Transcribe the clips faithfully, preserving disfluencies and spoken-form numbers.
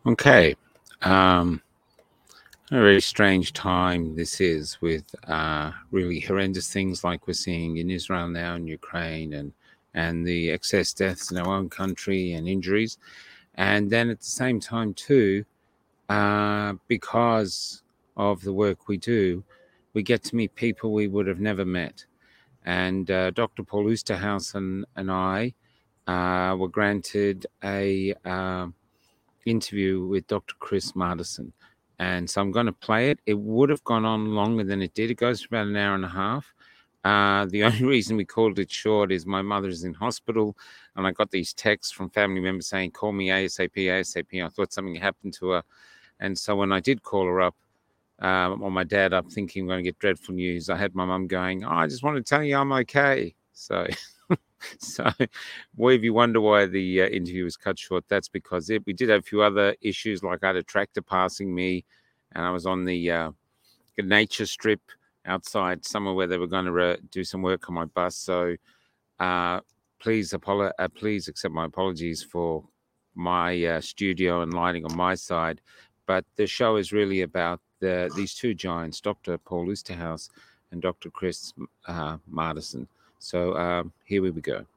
Okay. Um, a very strange time this is with uh, really horrendous things like we're seeing in Israel now and Ukraine and and the excess deaths in our own country and injuries. And then at the same time too, uh, because of the work we do, we get to meet people we would have never met. And uh, Doctor Paul Oosterhuis and, and I uh, were granted a uh, interview with Doctor Chris Marderson. And so I'm going to play it. It would have gone on longer than it did. It goes for about an hour and a half. Uh, the only reason we called it short is my mother is in hospital, and I got these texts from family members saying, call me ASAP, ASAP. I thought something happened to her. And so when I did call her up, um, or my dad up, thinking I'm going to get dreadful news, I had my mum going, oh, I just want to tell you I'm okay. So... So, boy, if you wonder why the uh, interview was cut short, that's because it. We did have a few other issues, like I had a tractor passing me, and I was on the uh, nature strip outside somewhere where they were going to uh, do some work on my bus. So, uh, please, apolo- uh, please accept my apologies for my uh, studio and lighting on my side. But the show is really about the, these two giants, Doctor Paul Oosterhuis and Doctor Chris uh, Marderson. So um, here we go.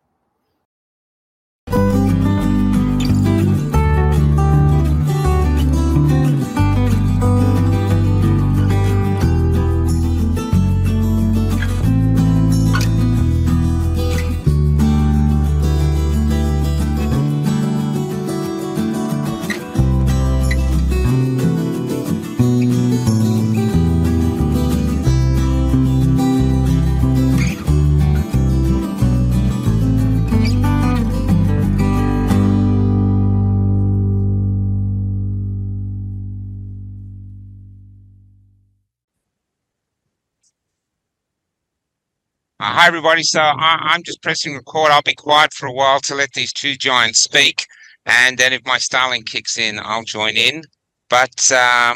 Uh, hi, everybody. So I, I'm just pressing record. I'll be quiet for a while to let these two giants speak. And then if my Starlink kicks in, I'll join in. But uh,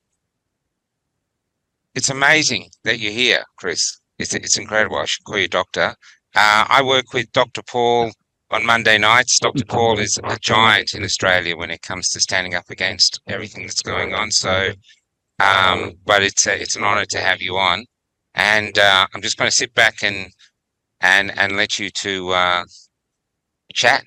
it's amazing that you're here, Chris. It's, it's incredible. I should call you doctor. Uh, I work with Doctor Paul on Monday nights. Doctor Paul is a giant in Australia when it comes to standing up against everything that's going on. So, um, but it's a, it's an honor to have you on. And uh, I'm just going to sit back and and and let you to uh, chat.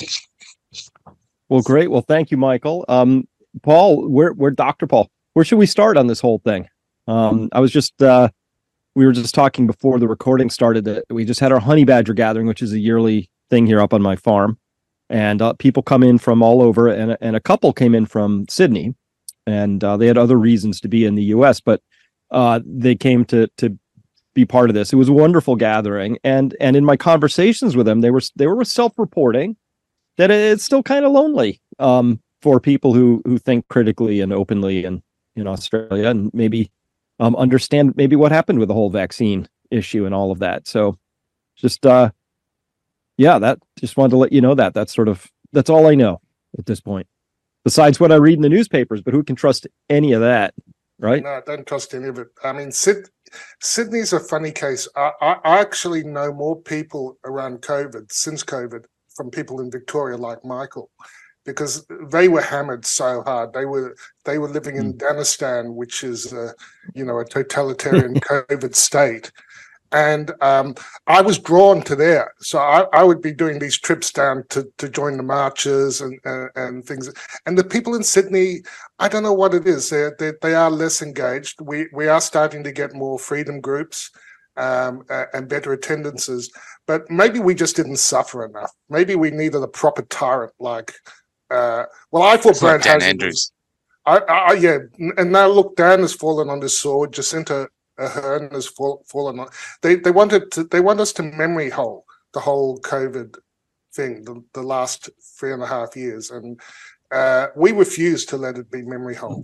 Well, great. Well, thank you, Michael. Um, Paul, where where Doctor Paul? Where should we start on this whole thing? Um, I was just uh, we were just talking before the recording started that we just had our honey badger gathering, which is a yearly thing here up on my farm, and uh, people come in from all over, and and a couple came in from Sydney, and uh, they had other reasons to be in the U S, but uh, they came to to be part of this. It was a wonderful gathering, and and in my conversations with them, they were they were self-reporting that it's still kind of lonely um, for people who who think critically and openly in in Australia, and maybe um, understand maybe what happened with the whole vaccine issue and all of that. So, just uh, yeah, that just wanted to let you know that that's sort of that's all I know at this point, besides what I read in the newspapers. But who can trust any of that, right? No, don't trust any of it. I mean, Sid. Sydney's a funny case. I, I, I actually know more people around COVID, since COVID, from people in Victoria like Michael, because they were hammered so hard. They were they were living in Danistan, which is a, you know, a totalitarian COVID state. And um, I was drawn to there. So I, I would be doing these trips down to, to join the marches and, and, and things. And the people in Sydney, I don't know what it is. They're, they they are less engaged. We we are starting to get more freedom groups um, uh, and better attendances. But maybe we just didn't suffer enough. Maybe we needed a proper tyrant like, uh, well, I thought Brad Dan Hazen Andrews. Was, I, I, yeah. And now look, Dan has fallen on his sword. Jacinta Ahern has fall, fallen on. They they wanted to, they want us to memory hole the whole COVID thing, the, the last three and a half years, and uh, we refuse to let it be memory hole.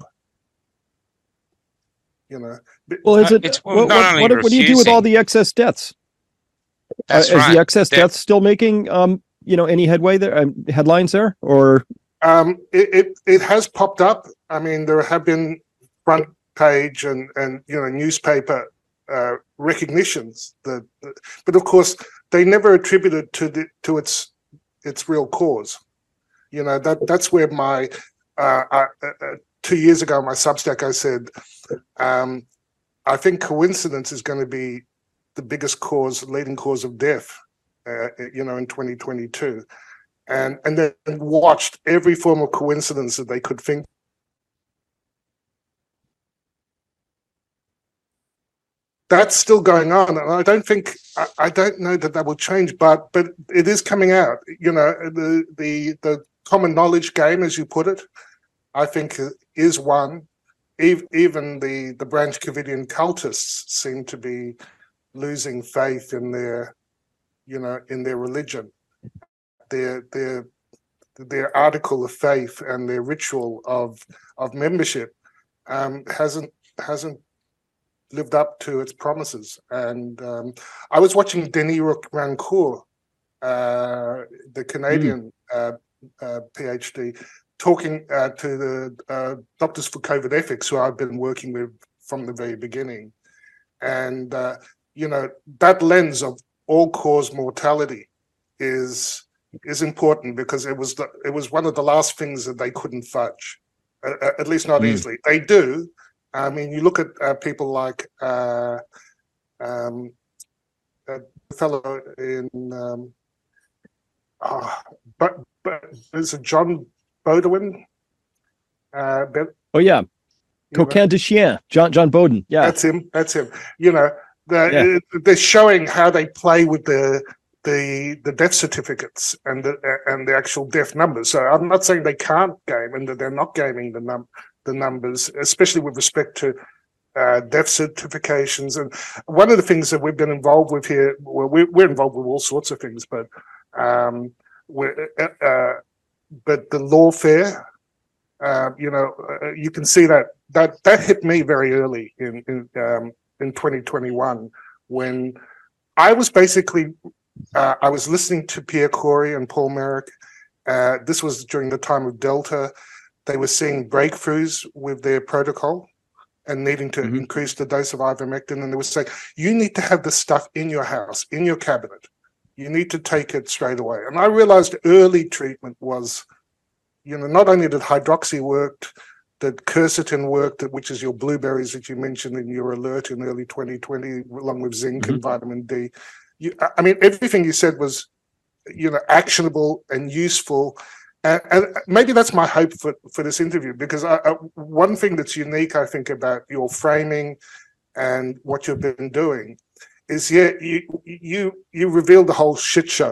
You know. Well, is it? It's what, not what, only what, what do you do with all refusing- the excess deaths? That's uh, right. Is the excess They're- deaths still making um you know any headway there? Um, headlines there or? Um, it, it it has popped up. I mean, there have been front page and and you know newspaper uh, recognitions that, but of course they never attributed to the to its its real cause. You know that that's where my uh, I, uh, two years ago, on my Substack, I said, um, I think coincidence is going to be the biggest cause, leading cause of death, uh, you know, in twenty twenty-two. And, and then watched every form of coincidence that they could think. That's still going on, and I don't think I, I don't know that that will change, but but it is coming out. You know, the the the common knowledge game, as you put it, I think is one. Even the the Branch Covidian cultists seem to be losing faith in their, you know, in their religion, their their their article of faith and their ritual of of membership um, hasn't hasn't. lived up to its promises. And um, I was watching Denis Rancourt, uh, the Canadian mm. uh, uh, PhD, talking uh, to the uh, Doctors for COVID Ethics, who I've been working with from the very beginning. And, uh, you know, that lens of all-cause mortality is is important, because it was the, it was one of the last things that they couldn't fudge, uh, at least not mm. easily. They do. I mean, you look at uh, people like uh, um, a fellow in, um, oh, but but there's a John Baudouin. Uh, ben, oh yeah, Coquin de Chien, John John Bowden. Yeah, that's him. That's him. You know, the, yeah. they're showing how they play with the the the death certificates and the and the actual death numbers. So I'm not saying they can't game and that they're not gaming the num. the numbers, especially with respect to uh, death certifications. And one of the things that we've been involved with here, well, we're, we're involved with all sorts of things, but um, we're, uh, but the lawfare, uh, you know, uh, you can see that that that hit me very early in in, um, in twenty twenty-one, when I was basically uh, I was listening to Pierre Kory and Paul Merrick. Uh, this was during the time of Delta. They were seeing breakthroughs with their protocol and needing to mm-hmm. increase the dose of ivermectin. And they were saying, you need to have this stuff in your house, in your cabinet. You need to take it straight away. And I realized early treatment was, you know, not only did hydroxy worked, that quercetin worked, which is your blueberries that you mentioned in your alert in early twenty twenty, along with zinc mm-hmm. and vitamin D. You, I mean, everything you said was, you know, actionable and useful. And, and maybe that's my hope for, for this interview, because I, I, one thing that's unique, I think, about your framing and what you've been doing is, yeah, you you you revealed the whole shit show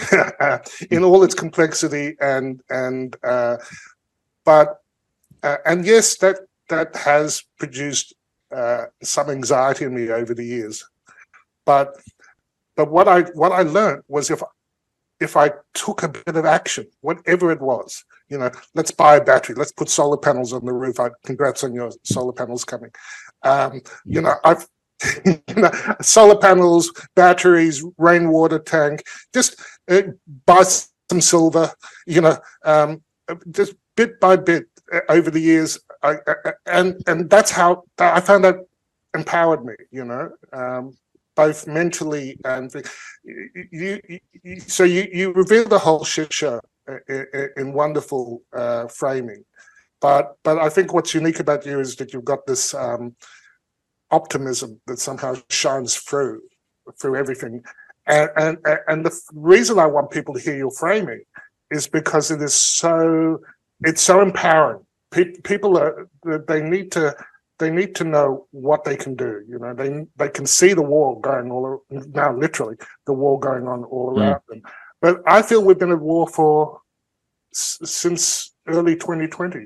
in all its complexity, and and uh, but uh, and yes, that that has produced uh, some anxiety in me over the years. But but what I what I learned was, if if I took a bit of action, whatever it was, you know, let's buy a battery, let's put solar panels on the roof. I, congrats on your solar panels coming. Um, you know, I've, you know, solar panels, batteries, rainwater tank, just uh, buy some silver, you know, um, just bit by bit uh, over the years. I, I, and, and that's how I found that empowered me, you know, um, both mentally and you, you, you so you you reveal the whole shit show in, in wonderful uh, framing, but but I think what's unique about you is that you've got this um, optimism that somehow shines through through everything, and and and the reason I want people to hear your framing is because it is so it's so empowering. Pe- people are they need to. They need to know what they can do. You know, they they can see the war going all now, literally the war going on all around mm. them. But I feel we've been at war for s- since early twenty twenty.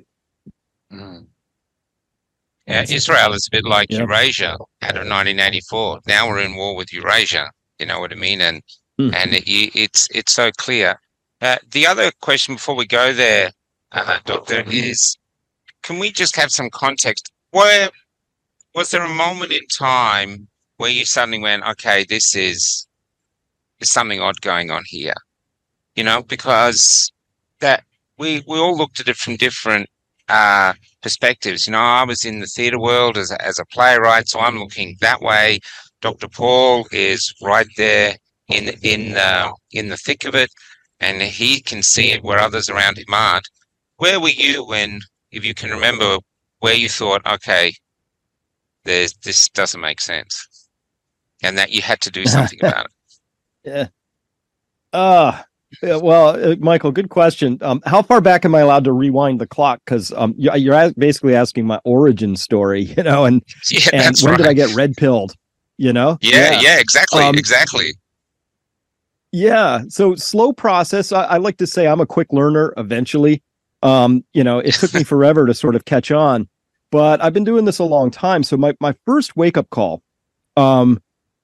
Mm. Yeah, Israel is a bit like yep. Eurasia out of nineteen eighty-four. Now we're in war with Eurasia. You know what I mean? And mm. and it, it's it's so clear. Uh, the other question before we go there, uh, Doctor, is can we just have some context? Where was there a moment in time where you suddenly went, okay, this is there's something odd going on here, you know, because that we we all looked at it from different uh, perspectives. You know, I was in the theatre world as a, as a playwright, so I'm looking that way. Doctor Paul is right there in in uh, in the thick of it, and he can see it where others around him aren't. where were you when, if you can remember, where you thought, okay, there's this doesn't make sense, and that you had to do something about it? Yeah. Uh, yeah, well, uh, Michael, good question. Um, how far back am I allowed to rewind the clock? Because um, you, you're a- basically asking my origin story, you know, and, Yeah, and that's when right. did I get red pilled, you know? Yeah, yeah, exactly, Um, exactly. Yeah. So slow process. I, I like to say I'm a quick learner eventually. Um, you know, it took me forever to sort of catch on, but I've been doing this a long time. So my, my first wake up call um,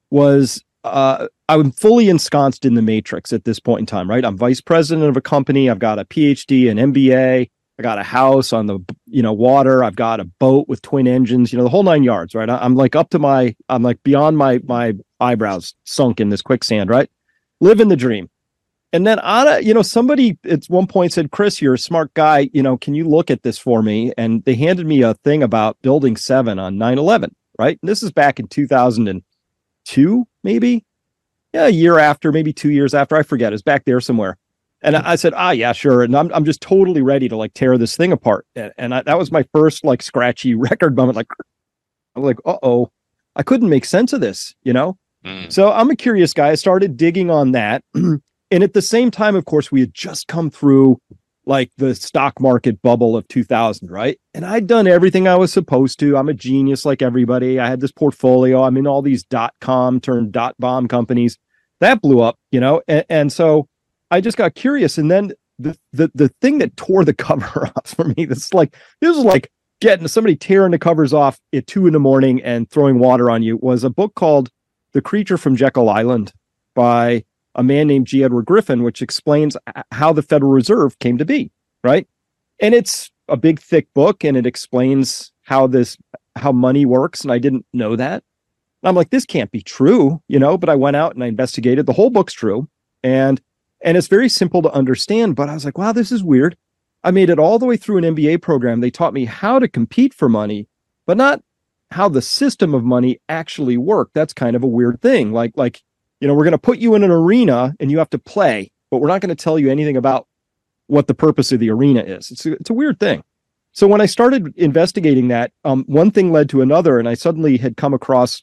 was uh, I'm fully ensconced in the matrix at this point in time, right? I'm vice president of a company. I've got a P H D, an M B A. I got a house on the, you know, water. I've got a boat with twin engines, you know, the whole nine yards, right? I, I'm like up to my, I'm like beyond my, my eyebrows sunk in this quicksand, right? Living the dream. And then, on you know, somebody at one point said, Chris, you're a smart guy. You know, can you look at this for me? And they handed me a thing about building seven on nine eleven, right? And this is back in two thousand two, maybe. Yeah, a year after, maybe two years after. I forget. It's back there somewhere. And I said, ah, yeah, sure. And I'm I'm just totally ready to like tear this thing apart. And, and I, that was my first like scratchy record moment. Like, I'm like, uh oh, I couldn't make sense of this, you know? Mm. So I'm a curious guy. I started digging on that. And at the same time, of course, we had just come through like the stock market bubble of two thousand, right? And I'd done everything I was supposed to. I'm a genius like everybody. I had this portfolio. I'm in all these dot com turned dot bomb companies. That blew up, you know? And, and so I just got curious. And then the, the, the thing that tore the cover off for me, this like, this was like getting somebody tearing the covers off at two in the morning and throwing water on you, was a book called The Creature from Jekyll Island by a man named G. Edward Griffin, which explains how the Federal Reserve came to be, right? And it's a big, thick book, and it explains how this, how money works. And I didn't know that. And I'm like, this can't be true, you know, but I went out and I investigated. The whole book's true. And, and it's very simple to understand, but I was like, wow, this is weird. I made it all the way through an M B A program. They taught me how to compete for money, but not how the system of money actually worked. That's kind of a weird thing. Like, like, you know, we're going to put you in an arena and you have to play, but we're not going to tell you anything about what the purpose of the arena is. It's a, it's a weird thing. So when I started investigating that, um, one thing led to another, and I suddenly had come across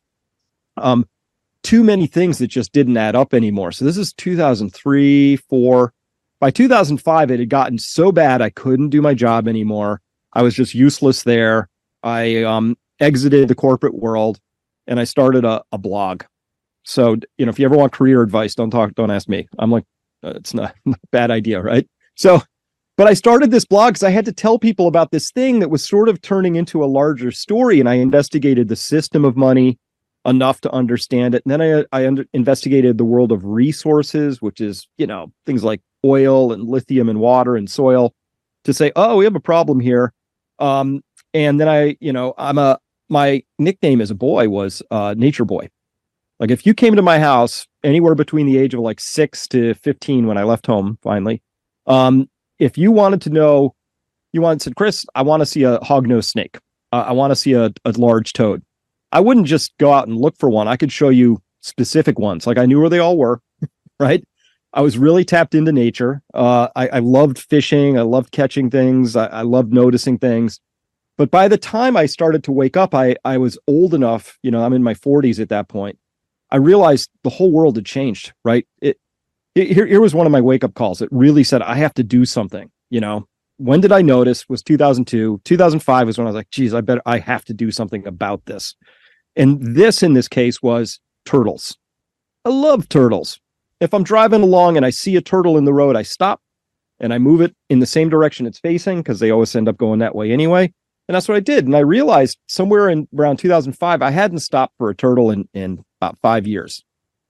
um, too many things that just didn't add up anymore. So this is two thousand three, four. By two thousand five, it had gotten so bad I couldn't do my job anymore. I was just useless there. I um, exited the corporate world, and I started a, a blog. So, you know, if you ever want career advice, don't talk, don't ask me. I'm like, uh, it's not, not a bad idea, right? So, but I started this blog because I had to tell people about this thing that was sort of turning into a larger story. And I investigated the system of money enough to understand it. And then I, I under, investigated the world of resources, which is, you know, things like oil and lithium and water and soil, to say, oh, we have a problem here. Um, and then I, you know, I'm a, my nickname as a boy was uh, Nature Boy. Like if you came to my house anywhere between the age of like six to fifteen when I left home finally, um, if you wanted to know, you wanted to, Chris, I want to see a hognose snake. Uh, I want to see a, a large toad. I wouldn't just go out and look for one. I could show you specific ones. Like I knew where they all were, right? I was really tapped into nature. Uh, I, I loved fishing. I loved catching things. I, I loved noticing things. But by the time I started to wake up, I, I was old enough, you know, I'm in my forties at that point. I realized the whole world had changed, right? It, it here, here was one of my wake up calls. It really said, I have to do something, you know? When did I notice was two thousand two, two thousand five was when I was like, geez, I bet I have to do something about this. And this, in this case, was turtles. I love turtles. If I'm driving along and I see a turtle in the road, I stop and I move it in the same direction it's facing because they always end up going that way anyway. And that's what I did. And I realized somewhere in around two thousand five, I hadn't stopped for a turtle in, in about five years.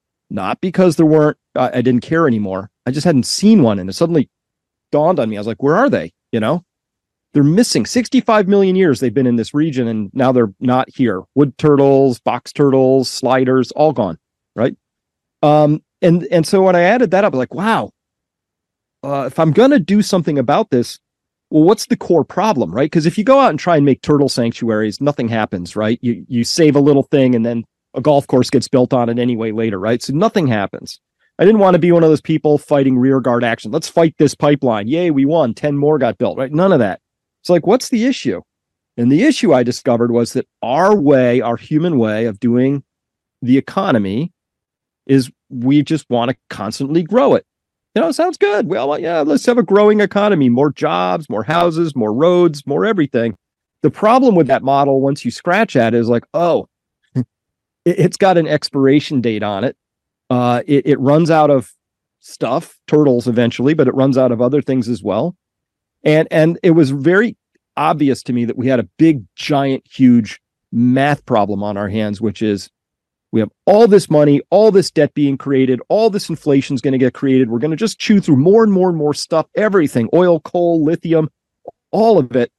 Not because there weren't, uh, I didn't care anymore. I just hadn't seen one. And it suddenly dawned on me. I was like, where are they? You know, they're missing sixty-five million years. They've been in this region and now they're not here. Wood turtles, box turtles, sliders, all gone. Right. Um, and, and so when I added that up, I was like, wow, uh, if I'm going to do something about this, well, what's the core problem, right? Because if you go out and try and make turtle sanctuaries, nothing happens, right? You you save a little thing and then a golf course gets built on it anyway later, right? So nothing happens. I didn't want to be one of those people fighting rear guard action. Let's fight this pipeline. Yay, we won. ten more got built, right? None of that. It's like, what's the issue? And the issue I discovered was that our way, our human way of doing the economy is we just want to constantly grow it. You know, it sounds good. Well, yeah, let's have a growing economy, more jobs, more houses, more roads, more everything. The problem with that model, once you scratch at it, is like, oh, it's got an expiration date on it. Uh, it, it runs out of stuff, turtles eventually, but it runs out of other things as well. And, and it was very obvious to me that we had a big, giant, huge math problem on our hands, which is we have all this money, all this debt being created, all this inflation is going to get created. We're going to just chew through more and more and more stuff, everything, oil, coal, lithium, all of it.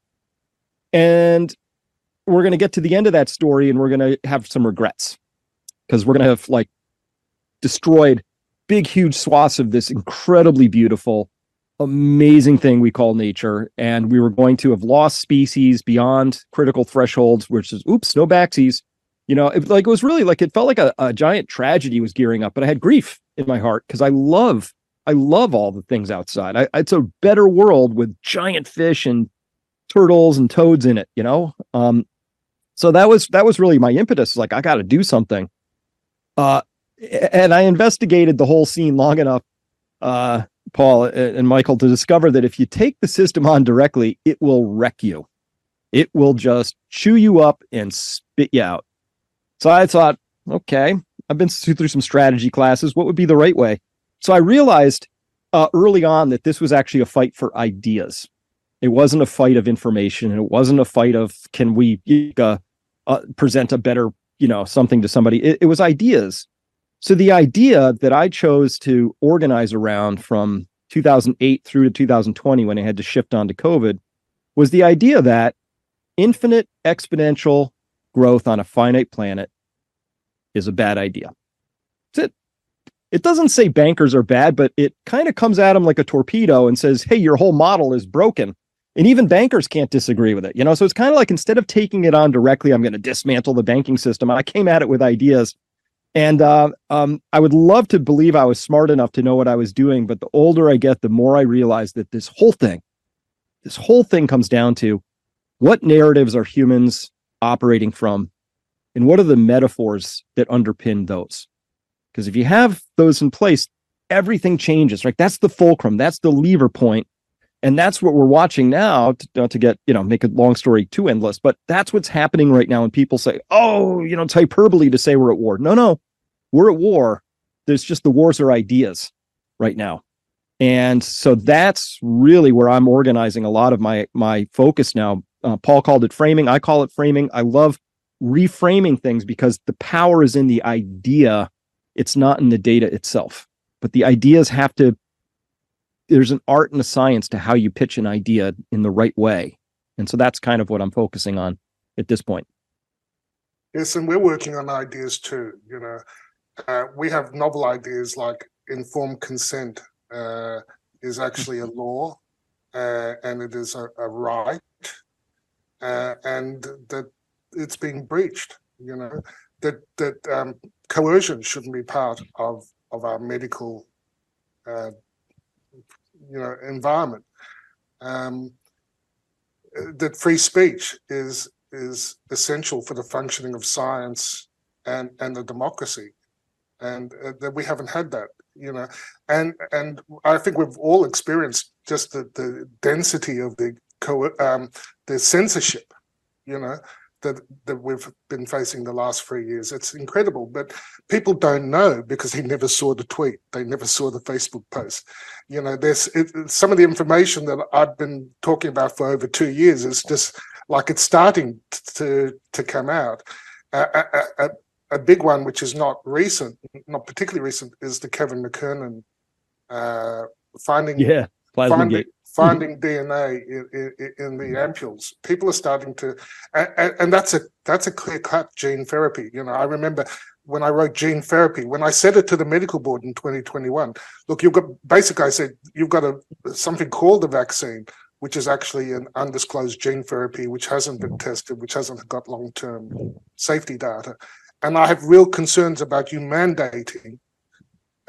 And we're going to get to the end of that story and we're going to have some regrets because we're going to have like destroyed big, huge swaths of this incredibly beautiful, amazing thing we call nature. And we were going to have lost species beyond critical thresholds, which is, oops, no backsies. You know, it, like it was really like, it felt like a, a giant tragedy was gearing up, but I had grief in my heart because I love, I love all the things outside. I, it's a better world with giant fish and turtles and toads in it, you know? Um, so that was, that was really my impetus. Like, I got to do something. Uh, and I investigated the whole scene long enough, uh, Paul and Michael, to discover that if you take the system on directly, it will wreck you. It will just chew you up and spit you out. So I thought, okay, I've been through some strategy classes. What would be the right way? So I realized uh, early on that this was actually a fight for ideas. It wasn't a fight of information. It wasn't a fight of, can we uh, uh, present a better, you know, something to somebody? It, it was ideas. So the idea that I chose to organize around from two thousand eight through to two thousand twenty, when I had to shift on to COVID, was the idea that infinite exponential growth on a finite planet is a bad idea. That's it. It doesn't say bankers are bad, but it kind of comes at them like a torpedo and says, hey, your whole model is broken. And even bankers can't disagree with it. You know, so it's kind of like, instead of taking it on directly, I'm going to dismantle the banking system. I came at it with ideas. And uh, um, I would love to believe I was smart enough to know what I was doing. But the older I get, the more I realize that this whole thing, this whole thing comes down to what narratives are humans operating from, and what are the metaphors that underpin those? Because if you have those in place, everything changes, right? That's the fulcrum. That's the lever point. And that's what we're watching now, to, not to get, you know, make a long story too endless, but that's what's happening right now. And people say, oh, you know, it's hyperbole to say we're at war. No, no, we're at war. There's just, the wars are ideas right now. And so that's really where I'm organizing a lot of my, my focus now. Uh, Paul called it framing. I call it framing. I love reframing things because the power is in the idea. It's not in the data itself, but the ideas have to, there's an art and a science to how you pitch an idea in the right way. And so that's kind of what I'm focusing on at this point. Yes, and we're working on ideas too. You know, uh, we have novel ideas like informed consent uh, is actually a law uh, and it is a, a right. Uh, and that it's being breached, you know, that that um, coercion shouldn't be part of, of our medical, uh, you know, environment. Um, that free speech is is essential for the functioning of science and, and the democracy, and uh, that we haven't had that, you know, and and I think we've all experienced just the, the density of the co- um, the censorship, you know, that that we've been facing the last three years. It's incredible, but people don't know because they never saw the tweet, they never saw the Facebook post. You know, there's it, some of the information that I've been talking about for over two years is just like it's starting to to come out. Uh, a, a, a big one, which is not recent, not particularly recent, is the Kevin McKernan uh, finding. Yeah, finding. Finding D N A in, in, in the ampules, people are starting to, and, and that's a that's a clear-cut gene therapy. You know, I remember when I wrote gene therapy, when I said it to the medical board in twenty twenty-one. Look, you've got basically, I said you've got a something called a vaccine, which is actually an undisclosed gene therapy, which hasn't been tested, which hasn't got long-term safety data, and I have real concerns about you mandating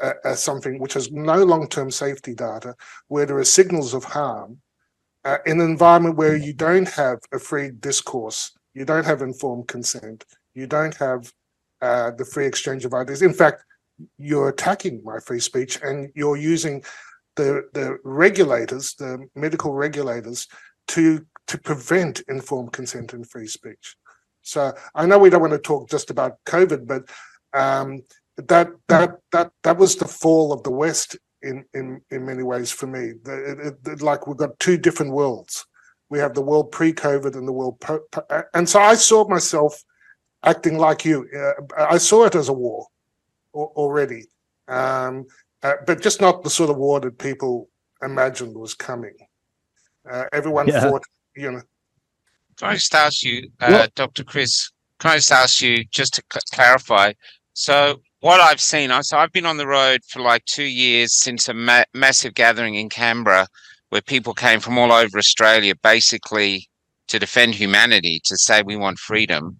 uh, as something which has no long-term safety data, where there are signals of harm, uh, in an environment where you don't have a free discourse, you don't have informed consent, you don't have uh, the free exchange of ideas. In fact, you're attacking my free speech, and you're using the the regulators, the medical regulators, to to prevent informed consent and free speech. So I know we don't want to talk just about COVID, but um, that that that that was the fall of the West in in in many ways for me. The, it, it, like we've got two different worlds. We have the world pre-COVID and the world po- po- and so I saw myself acting like you. Uh, I saw it as a war already, um, uh, but just not the sort of war that people imagined was coming. Uh, everyone Yeah. fought, you know. Can I just ask you, uh, Well- Doctor Chris, can I just ask you, just to cl- clarify, so what I've seen, I, so I've been on the road for like two years since a ma- massive gathering in Canberra where people came from all over Australia basically to defend humanity, to say we want freedom.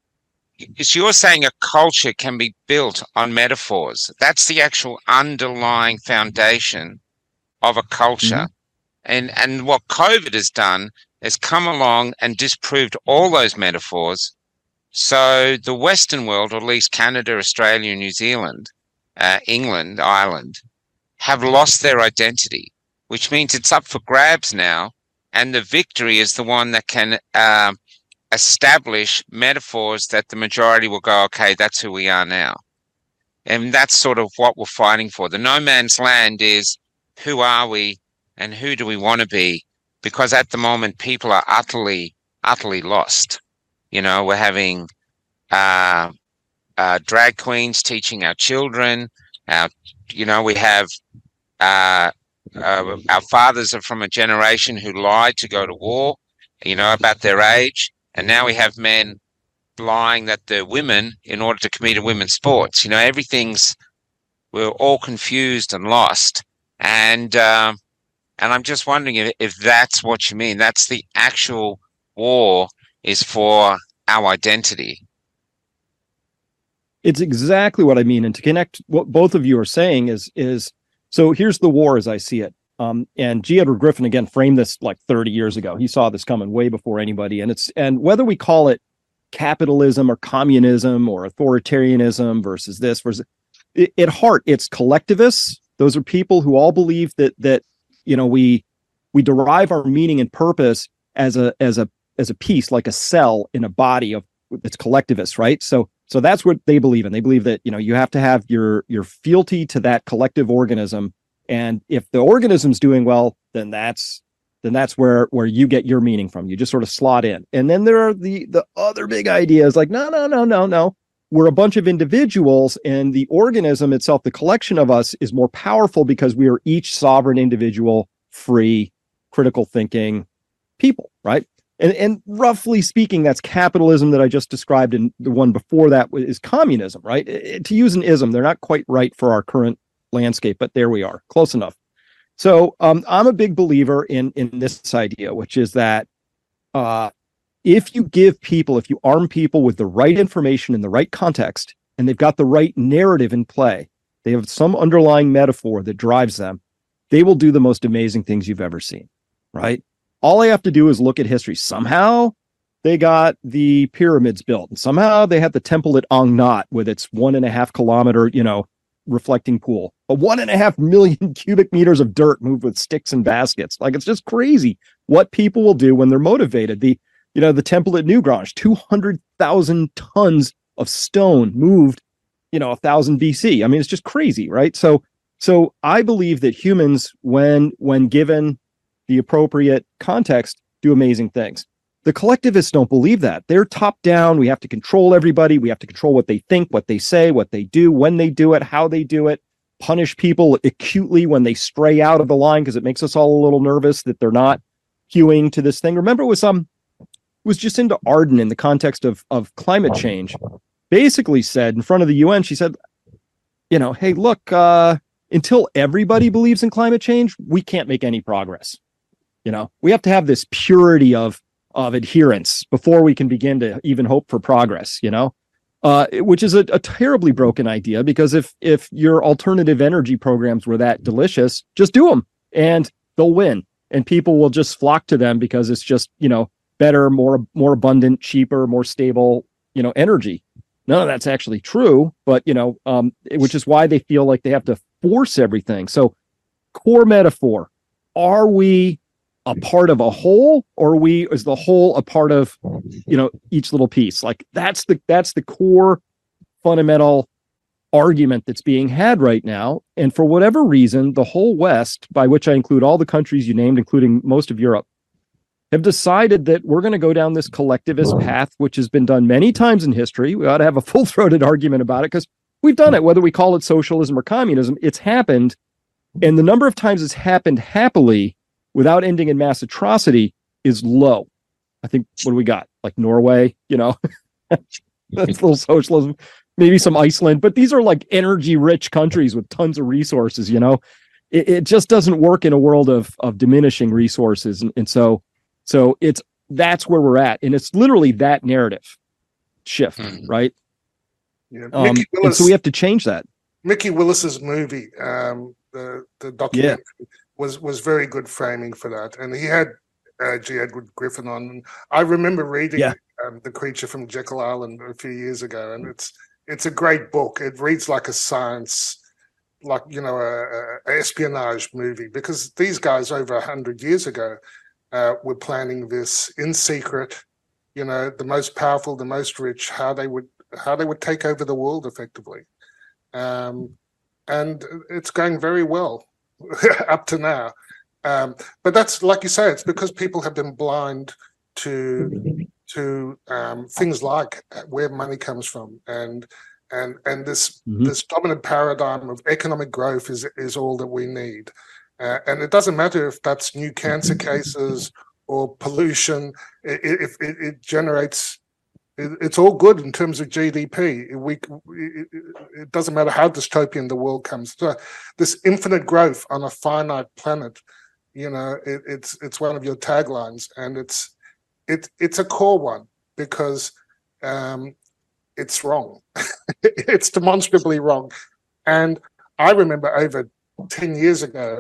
So you're saying a culture can be built on metaphors. That's the actual underlying foundation of a culture. And and what COVID has done is come along and disproved all those metaphors. So the Western world, or at least Canada, Australia, New Zealand, uh, England, Ireland, have lost their identity, which means it's up for grabs now. And the victory is the one that can uh, establish metaphors that the majority will go, okay, that's who we are now. And that's sort of what we're fighting for. The no man's land is, who are we and who do we want to be? Because at the moment, people are utterly, utterly lost. You know, we're having uh, uh, drag queens teaching our children. Our, you know, we have uh, uh, our fathers are from a generation who lied to go to war, you know, about their age. And now we have men lying that they're women in order to compete in women's sports. You know, everything's, we're all confused and lost. And um, and I'm just wondering if, if that's what you mean. That's the actual war, is for our identity. It's exactly what I mean. And to connect what both of you are saying is, is so here's the war as I see it. Um, and G. Edward Griffin, again, framed this like thirty years ago. He saw this coming way before anybody. And it's, and whether we call it capitalism or communism or authoritarianism versus this versus, it, at heart, it's collectivists. Those are people who all believe that, that, you know, we, we derive our meaning and purpose as a, as a, as a piece, like a cell in a body of it's collectivist, right? So, so that's what they believe in. They believe that, you know, you have to have your, your fealty to that collective organism. And if the organism's doing well, then that's then that's where where you get your meaning from. You just sort of slot in. And then there are the the other big ideas like, no, no, no, no, no. We're a bunch of individuals, and the organism itself, the collection of us, is more powerful because we are each sovereign individual, free, critical thinking people, right? And and roughly speaking, that's capitalism that I just described, and the one before that is communism, right? It, to use an ism, they're not quite right for our current landscape, but there we are, close enough. So um, I'm a big believer in in this idea, which is that uh, if you give people, if you arm people with the right information in the right context, and they've got the right narrative in play, they have some underlying metaphor that drives them, they will do the most amazing things you've ever seen, right? All I have to do is look at history. Somehow they got the pyramids built, and somehow they had the temple at Angnat with its one and a half kilometer, you know, reflecting pool, a one and a half million cubic meters of dirt moved with sticks and baskets. Like, it's just crazy what people will do when they're motivated. The, you know, the temple at Newgrange, two hundred thousand tons of stone moved, you know, a thousand B C. I mean, it's just crazy, right? So, so I believe that humans, when, when given the appropriate context, do amazing things. The collectivists don't believe that. They're top down. We have to control everybody. We have to control what they think, what they say, what they do, when they do it, how they do it, punish people acutely when they stray out of the line, because it makes us all a little nervous that they're not hewing to this thing. Remember, it was um, it was Jacinda Ardern in the context of, of climate change, basically said in front of the U N, she said, you know, hey, look, uh, until everybody believes in climate change, we can't make any progress. You know, we have to have this purity of of adherence before we can begin to even hope for progress, you know? uh, which is a, a terribly broken idea, because if if your alternative energy programs were that delicious, just do them and they'll win. And people will just flock to them because it's just, you know, better, more more abundant, cheaper, more stable, you know, energy. None of that's actually true, but, you know, um, which is why they feel like they have to force everything. So core metaphor, are we a part of a whole, or are we, is the whole a part of, you know, each little piece? Like that's the, that's the core fundamental argument that's being had right now. And for whatever reason, the whole West, by which I include all the countries you named, including most of Europe, have decided that we're going to go down this collectivist path, which has been done many times in history. We ought to have a full-throated argument about it because we've done it, whether we call it socialism or communism. It's happened. And the number of times it's happened happily without ending in mass atrocity is low. I think, what do we got? Like Norway, you know, that's a little socialism. Maybe some Iceland, but these are like energy-rich countries with tons of resources, you know. It, it just doesn't work in a world of of diminishing resources. And, and so so it's that's where we're at. And it's literally that narrative shift, mm-hmm. right? Yeah. Um, Willis, and so we have to change that. Mickey Willis's movie, um, the, the documentary, yeah. was, was very good framing for that. And he had uh, G. Edward Griffin on. I remember reading yeah. um, The Creature from Jekyll Island a few years ago, and it's It's a great book. It reads like a science, like, you know, a, a espionage movie, because these guys over a hundred years ago uh, were planning this in secret. You know, the most powerful, the most rich, how they would how they would take over the world effectively, um, and it's going very well up to now. Um, but that's, like you say, it's because people have been blind to. to um, things like where money comes from, and and and this mm-hmm. this dominant paradigm of economic growth is is all that we need, uh, and it doesn't matter if that's new cancer cases or pollution. It, it, it, it generates. It, it's all good in terms of G D P. We it, it doesn't matter how dystopian the world comes. So this infinite growth on a finite planet, you know, it, it's it's one of your taglines, and it's. It, it's a core one because um, it's wrong. It's demonstrably wrong. And I remember over ten years ago,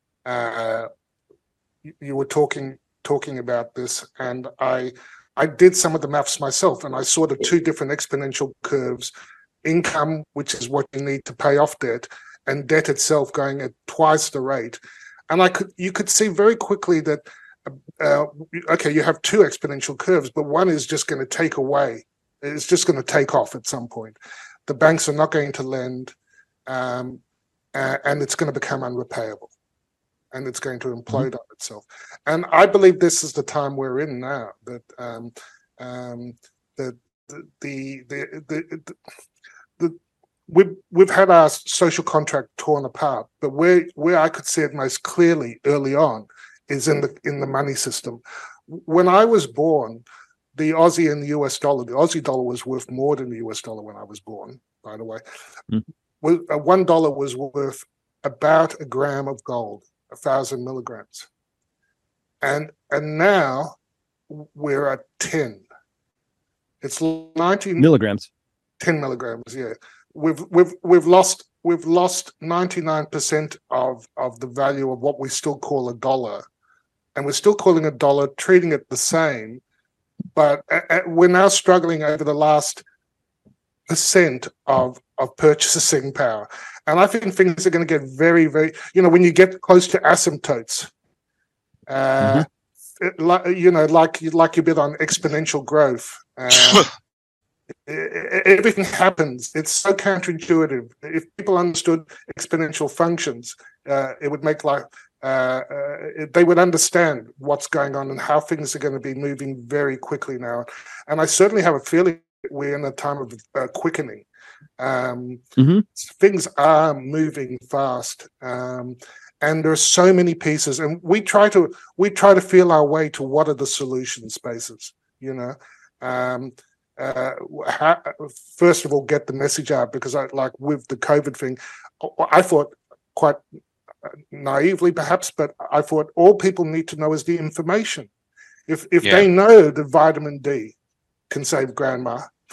uh, you, you were talking talking about this, and I I did some of the maths myself, and I saw the two different exponential curves, income, which is what you need to pay off debt, and debt itself going at twice the rate. And I could you could see very quickly that Uh, okay, you have two exponential curves, but one is just going to take away. It's just going to take off at some point. The banks are not going to lend, um, uh, and it's going to become unrepayable, and it's going to implode mm-hmm. on itself. And I believe this is the time we're in now. That um, um, that the the the, the, the, the we've we've had our social contract torn apart, but where where I could see it most clearly early on is in the in the money system. When I was born, the Aussie and the U S dollar, the Aussie dollar was worth more than the U S dollar when I was born, by the way. Mm-hmm. One dollar was worth about a gram of gold, a thousand milligrams. And and now we're at ten. It's nineteen milligrams. ten milligrams, yeah. We've we've we've lost we've lost ninety-nine percent of, of the value of what we still call a dollar. And we're still calling a dollar, treating it the same, but uh, we're now struggling over the last percent of, of purchasing power. And I think things are going to get very, very, you know, when you get close to asymptotes, uh, mm-hmm. it, like, you know, like, like you bit on exponential growth, uh, everything happens. It's so counterintuitive. If people understood exponential functions, uh, it would make life, uh, uh, they would understand what's going on and how things are going to be moving very quickly now. And I certainly have a feeling we're in a time of uh, quickening. Um, mm-hmm. Things are moving fast. Um, and there are so many pieces, and we try to we try to feel our way to what are the solution spaces, you know. Um, uh, how, first of all, get the message out, because I like with the COVID thing, I thought quite naively perhaps, but I thought all people need to know is the information. If if yeah. they know that vitamin D can save grandma,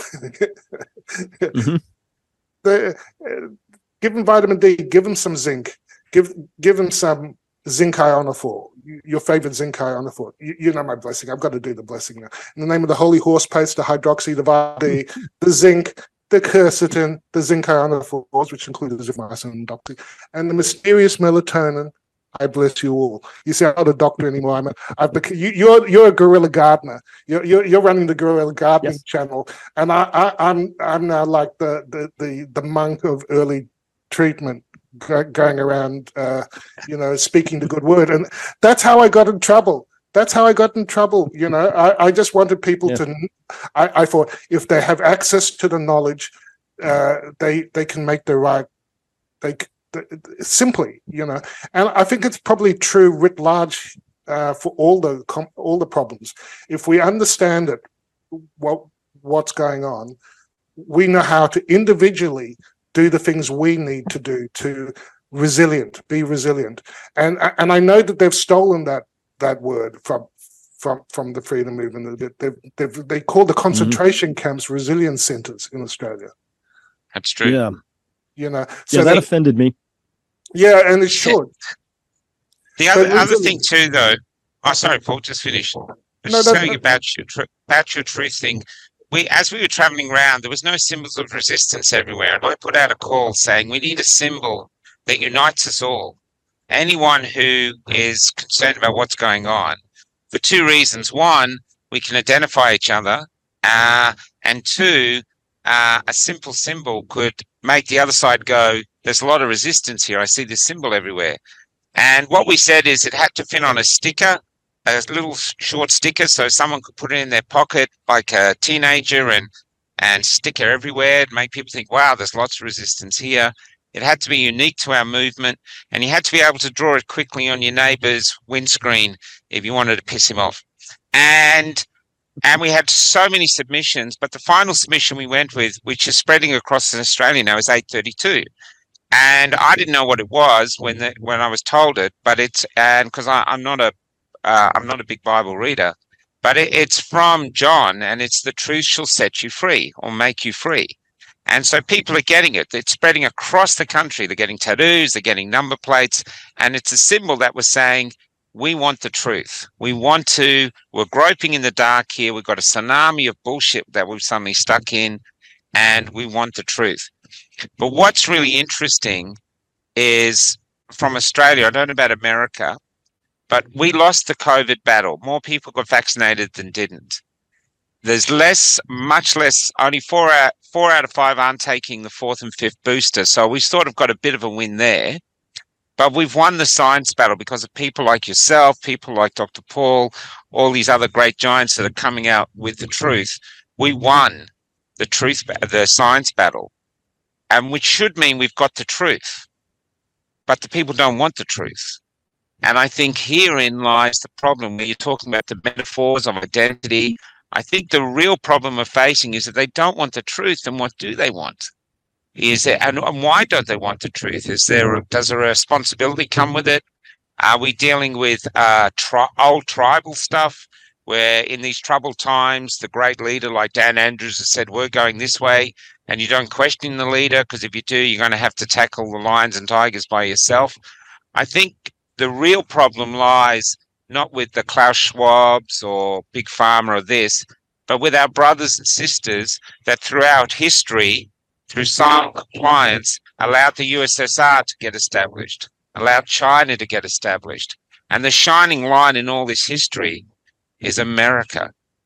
Mm-hmm. the, uh, give them vitamin D, give them some zinc, give give them some zinc ionophore, your favorite zinc ionophore. You, you know my blessing. I've got to do the blessing now. In the name of the holy horse paste, the hydroxy, the vitamin D, the zinc, the quercetin, the zinc ionophores, which include the zithromycin and doxy, and the mysterious melatonin. I bless you all. You see, I'm not a doctor anymore. I'm a, I've become, you, you're you're a guerrilla gardener. You're you're, you're running the guerrilla gardening yes. channel, and I, I I'm I'm now like the the the, the monk of early treatment, going around, uh, you know, speaking the good word, and that's how I got in trouble. That's how I got in trouble. You know, I, I just wanted people yeah. to. I, I thought if they have access to the knowledge, uh, they they can make the right. They. Simply, you know, and I think it's probably true writ large uh, for all the all the problems. If we understand it, what what's going on, we know how to individually do the things we need to do to resilient, be resilient. And and I know that they've stolen that that word from from from the freedom movement. They've, they've they call the concentration mm-hmm. camps resilience centers in Australia. That's true. Yeah. You know, so yeah, that they, offended me. Yeah, and it should. The other but other thing too, though. Oh, sorry, Paul. Just finished. I was no, just saying about your tr- about your truth thing. We, as we were traveling around, there was no symbols of resistance everywhere, and I put out a call saying we need a symbol that unites us all. Anyone who is concerned about what's going on, for two reasons: one, we can identify each other, uh, and two, uh, a simple symbol could make the other side go, there's a lot of resistance here. I see this symbol everywhere. And what we said is it had to fit on a sticker, a little short sticker, so someone could put it in their pocket like a teenager and, and stick it everywhere to make people think, wow, there's lots of resistance here. It had to be unique to our movement, and you had to be able to draw it quickly on your neighbour's windscreen if you wanted to piss him off. And And we had so many submissions, but the final submission we went with, which is spreading across in Australia now, is eight thirty-two. And I didn't know what it was when the, when I was told it, but it's and because I'm not a uh, I'm not a big Bible reader, but it, it's from John, and it's the truth shall set you free or make you free. And so people are getting it. It's spreading across the country. They're getting tattoos, they're getting number plates, and it's a symbol that was saying, we want the truth. We want to, we're groping in the dark here. We've got a tsunami of bullshit that we've suddenly stuck in, and we want the truth. But what's really interesting is from Australia, I don't know about America, but we lost the COVID battle. More people got vaccinated than didn't. There's less, much less, only four out, four out of five aren't taking the fourth and fifth booster. So we sort of got a bit of a win there. But we've won the science battle because of people like yourself, people like Doctor Paul, all these other great giants that are coming out with the truth. We won the truth, the science battle, and which should mean we've got the truth. But the people don't want the truth. And I think herein lies the problem where you're talking about the metaphors of identity. I think the real problem we're facing is that they don't want the truth. And what do they want? Is there, and, and why don't they want the truth? Is there, does a responsibility come with it? Are we dealing with uh, tri- old tribal stuff where in these troubled times, the great leader like Dan Andrews has said, we're going this way, and you don't question the leader because if you do, you're going to have to tackle the lions and tigers by yourself. I think the real problem lies not with the Klaus Schwabs or Big Pharma or this, but with our brothers and sisters that throughout history, through silent compliance, allowed the U S S R to get established, allowed China to get established. And the shining line in all this history is America.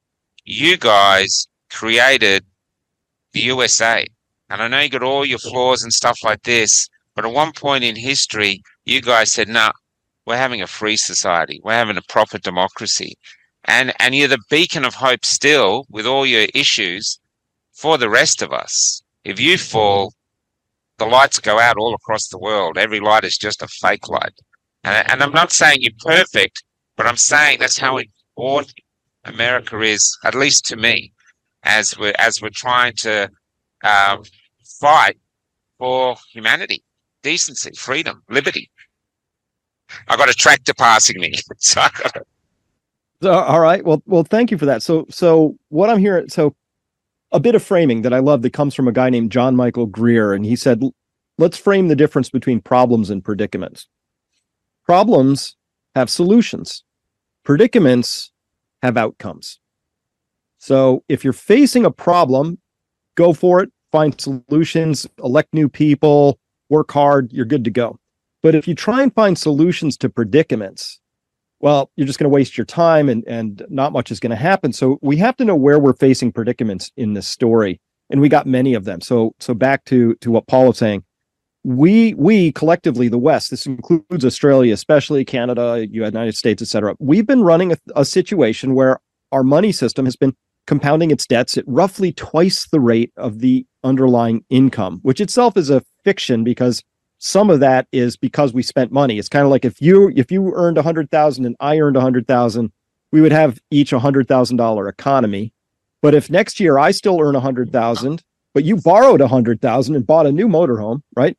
You guys created the U S A. And I know you got all your flaws and stuff like this, but at one point in history, you guys said, no, nah, we're having a free society. We're having a proper democracy. And, and you're the beacon of hope still with all your issues for the rest of us. If you fall, the lights go out all across the world. Every light is just a fake light. And, and I'm not saying you're perfect, but I'm saying that's how important America is, at least to me, as we're, as we're trying to uh, fight for humanity, decency, freedom, liberty. I got a tractor passing me. So, so all right. Well, well, thank you for that. So, so what I'm hearing, so a bit of framing that I love that comes from a guy named John Michael Greer. And he said, let's frame the difference between problems and predicaments. Problems have solutions. Predicaments have outcomes. So if you're facing a problem, go for it, find solutions, elect new people, work hard, you're good to go. But if you try and find solutions to predicaments, well, you're just going to waste your time and, and not much is going to happen. So we have to know where we're facing predicaments in this story. And we got many of them. So so back to, to what Paul was saying, we we collectively, the West, this includes Australia, especially Canada, United States, et cetera. We've been running a, a situation where our money system has been compounding its debts at roughly twice the rate of the underlying income, which itself is a fiction because some of that is because we spent money. It's kind of like if you if you earned a hundred thousand and I earned a hundred thousand, we would have each a hundred thousand dollar economy. But if next year I still earn a hundred thousand, but you borrowed a hundred thousand and bought a new motorhome, right?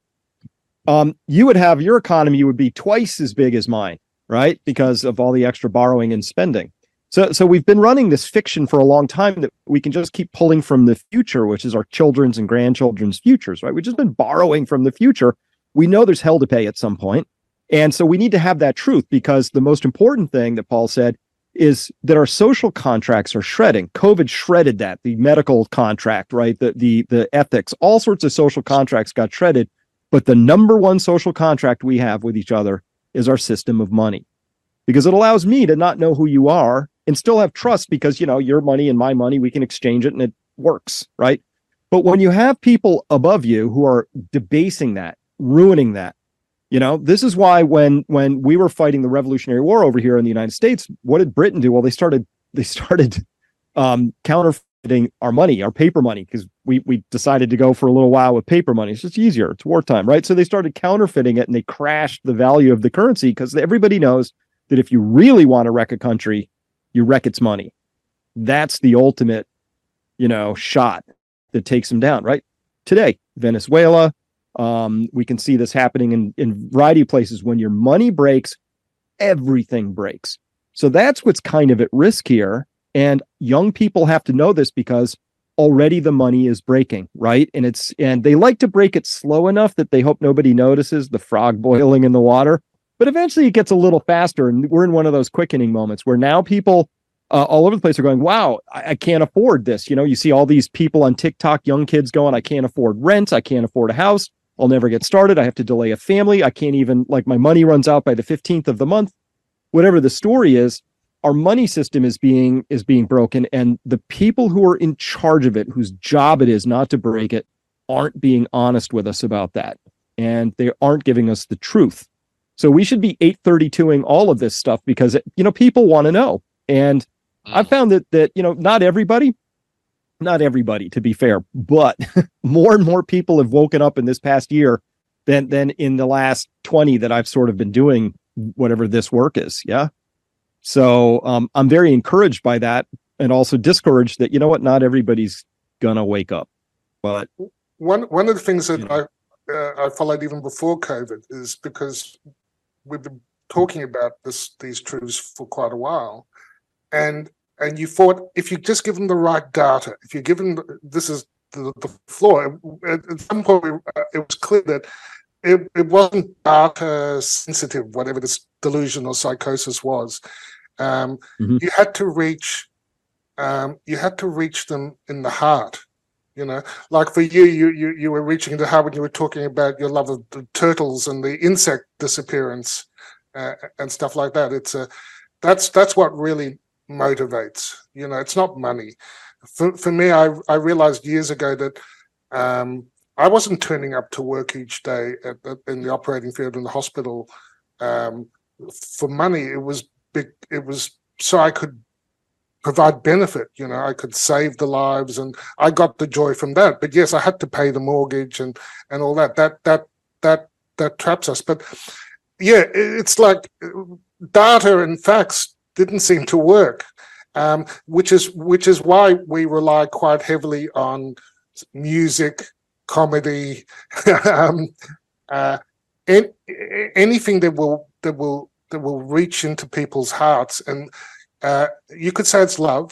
Um, you would have your economy would be twice as big as mine, right? Because of all the extra borrowing and spending. So, so we've been running this fiction for a long time that we can just keep pulling from the future, which is our children's and grandchildren's futures, right? We've just been borrowing from the future. We know there's hell to pay at some point. And so we need to have that truth, because the most important thing that Paul said is that our social contracts are shredding. COVID shredded that, the medical contract, right? The, the, the ethics, all sorts of social contracts got shredded. But the number one social contract we have with each other is our system of money, because it allows me to not know who you are and still have trust, because, you know, your money and my money, we can exchange it and it works, right? But when you have people above you who are debasing that, ruining that, you know, this is why when when we were fighting the Revolutionary War over here in the United States, what did Britain do? Well, they started they started um, counterfeiting our money, our paper money, because we we decided to go for a little while with paper money. It's just easier. It's wartime, right? So they started counterfeiting it and they crashed the value of the currency, because everybody knows that if you really want to wreck a country, you wreck its money. That's the ultimate, you know, shot that takes them down, right? Today, Venezuela, um, we can see this happening in, in a variety of places. When your money breaks, everything breaks. So that's what's kind of at risk here. And young people have to know this, because already the money is breaking, right? And it's and they like to break it slow enough that they hope nobody notices the frog boiling in the water. But eventually it gets a little faster, and we're in one of those quickening moments where now people uh, all over the place are going, wow, I, I can't afford this. You know, you see all these people on TikTok, young kids going, I can't afford rent. I can't afford a house. I'll never get started. I have to delay a family. I can't even, like, my money runs out by the fifteenth of the month. Whatever the story is, our money system is being is being broken, and the people who are in charge of it, whose job it is not to break it, aren't being honest with us about that. And they aren't giving us the truth. So we should be eight thirty-two-ing all of this stuff, because, you know, people want to know. And I found that, that, you know, not everybody, not everybody, to be fair, but more and more people have woken up in this past year than, than in the last twenty that I've sort of been doing whatever this work is. Yeah. So um, I'm very encouraged by that, and also discouraged that, you know what, not everybody's going to wake up. But one, one of the things that you know. I, uh, I followed even before COVID is because we've been talking about this these truths for quite a while, and and you thought if you just give them the right data, if you give them this is the, the flaw. At, at some point, it was clear that it, it wasn't data sensitive, whatever this delusion or psychosis was. Um, mm-hmm. You had to reach, um, you had to reach them in the heart. You know, like for you, you you you were reaching the heart when you were talking about your love of the turtles and the insect disappearance uh, and stuff like that. It's a that's that's what really motivates. You know, it's not money. For for me, I I realized years ago that um, I wasn't turning up to work each day at, at, in the operating field in the hospital um, for money. It was big. It was so I could provide benefit. You know, I could save the lives, and I got the joy from that. But yes, I had to pay the mortgage and and all that. That that that that traps us. But yeah, it's like data and facts didn't seem to work, um, which is which is why we rely quite heavily on music, comedy, um, uh, and anything that will that will that will reach into people's hearts. And uh, you could say it's love,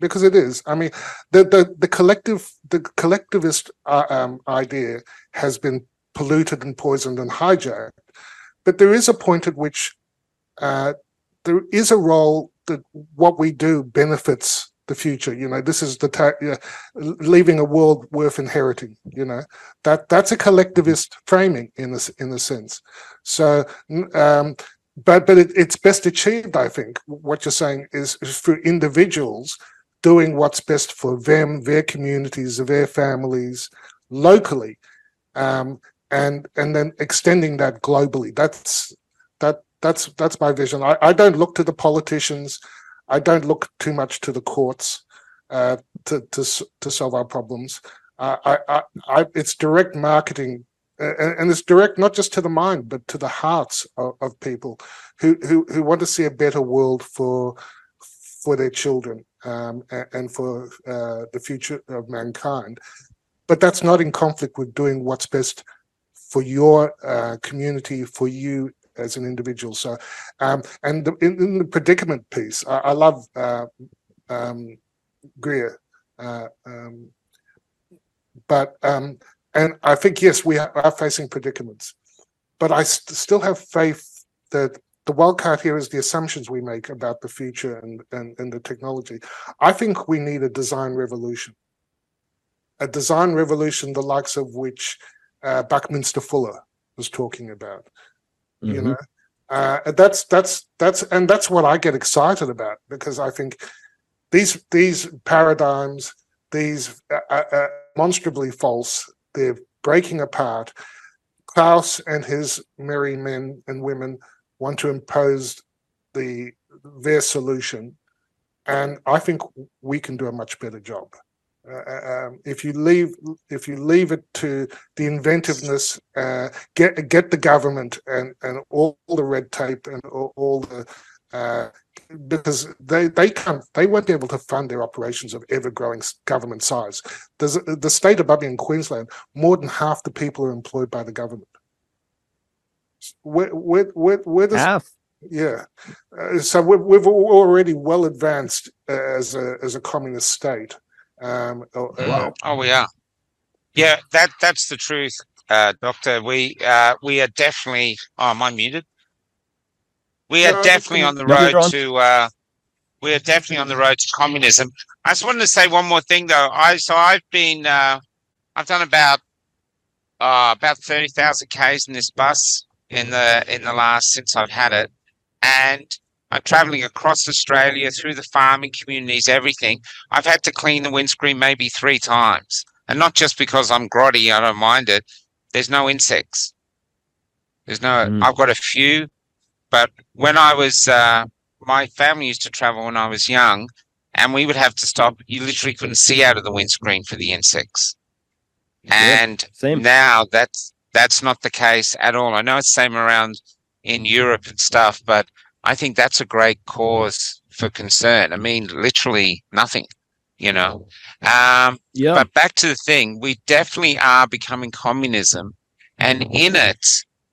because it is. I mean, the the, the collective the collectivist uh, um, idea has been polluted and poisoned and hijacked, but there is a point at which uh, there is a role that what we do benefits the future. You know, this is the ta- uh, leaving a world worth inheriting. You know, that that's a collectivist framing in this in a sense. So. Um, But but it, it's best achieved, I think. What you're saying is, is for individuals doing what's best for them, their communities, their families, locally, um, and and then extending that globally. That's that that's that's my vision. I, I don't look to the politicians. I don't look too much to the courts uh, to to to solve our problems. Uh, I, I I it's direct marketing. And, and it's direct not just to the mind, but to the hearts of, of people who, who who want to see a better world for for their children um, and, and for uh, the future of mankind. But that's not in conflict with doing what's best for your uh, community, for you as an individual. So, um, and the, in, in the predicament piece, I, I love uh, um, Greer, uh, um, but. Um, And I think, yes, we are facing predicaments, but I st- still have faith that the wild card here is the assumptions we make about the future and, and, and the technology. I think we need a design revolution, a design revolution, the likes of which uh, Buckminster Fuller was talking about. Mm-hmm. You know, uh, that's that's that's and that's what I get excited about, because I think these these paradigms, these uh, uh, demonstrably false. They're breaking apart. Klaus and his merry men and women want to impose the their solution, and I think we can do a much better job. Uh, um, if you leave, if you leave it to the inventiveness, uh, get get the government and and all the red tape and all, all the. Uh, because they they can't they won't be able to fund their operations of ever-growing government size. There's the state above me in Queensland, more than half the people are employed by the government. Where where where, where does half? Yeah, uh, so we're, we're already well advanced as a as a communist state. Um, wow. Oh, we are. Yeah, that that's the truth, uh, Doctor. We uh, we are definitely. Oh, am I muted? We are no, definitely on the road on. to. Uh, we are definitely on the road to communism. I just wanted to say one more thing, though. I so I've been. Uh, I've done about uh, about thirty thousand k's in this bus in the in the last since I've had it, and I'm traveling across Australia through the farming communities, everything. I've had to clean the windscreen maybe three times, and not just because I'm grotty. I don't mind it. There's no insects. There's no. Mm. I've got a few. But when I was, uh, my family used to travel when I was young, and we would have to stop. You literally couldn't see out of the windscreen for the insects. Yeah, and same. Now that's that's not the case at all. I know it's the same around in Europe and stuff, but I think that's a great cause for concern. I mean, literally nothing, you know. Um, yeah. But back to the thing, we definitely are becoming communism, and in it,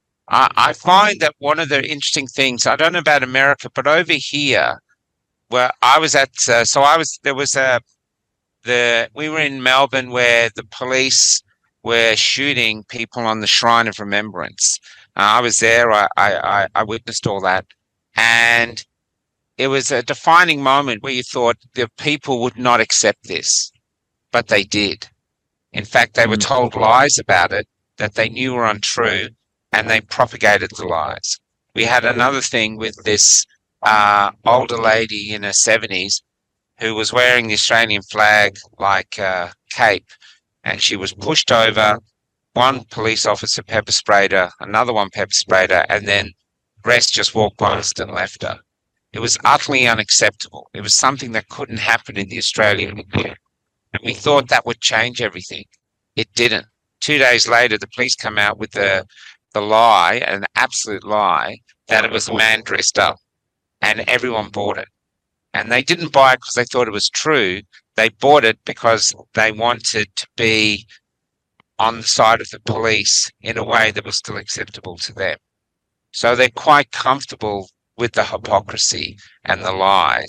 I find that one of the interesting things, I don't know about America, but over here, where I was at, uh, so I was, there was a, the, we were in Melbourne where the police were shooting people on the Shrine of Remembrance. Uh, I was there, I, I, I witnessed all that. And it was a defining moment where you thought the people would not accept this, but they did. In fact, they were told lies about it that they knew were untrue. And they propagated the lies. We had another thing with this uh, older lady in her seventies who was wearing the Australian flag like a cape, and she was pushed over. One police officer pepper sprayed her, another one pepper sprayed her, and then the rest just walked past and left her. It was utterly unacceptable. It was something that couldn't happen in the Australian media. And we thought that would change everything. It didn't. Two days later, the police come out with the the lie, an absolute lie, that it was a man dressed up, and everyone bought it. And they didn't buy it because they thought it was true. They bought it because they wanted to be on the side of the police in a way that was still acceptable to them. So they're quite comfortable with the hypocrisy and the lies.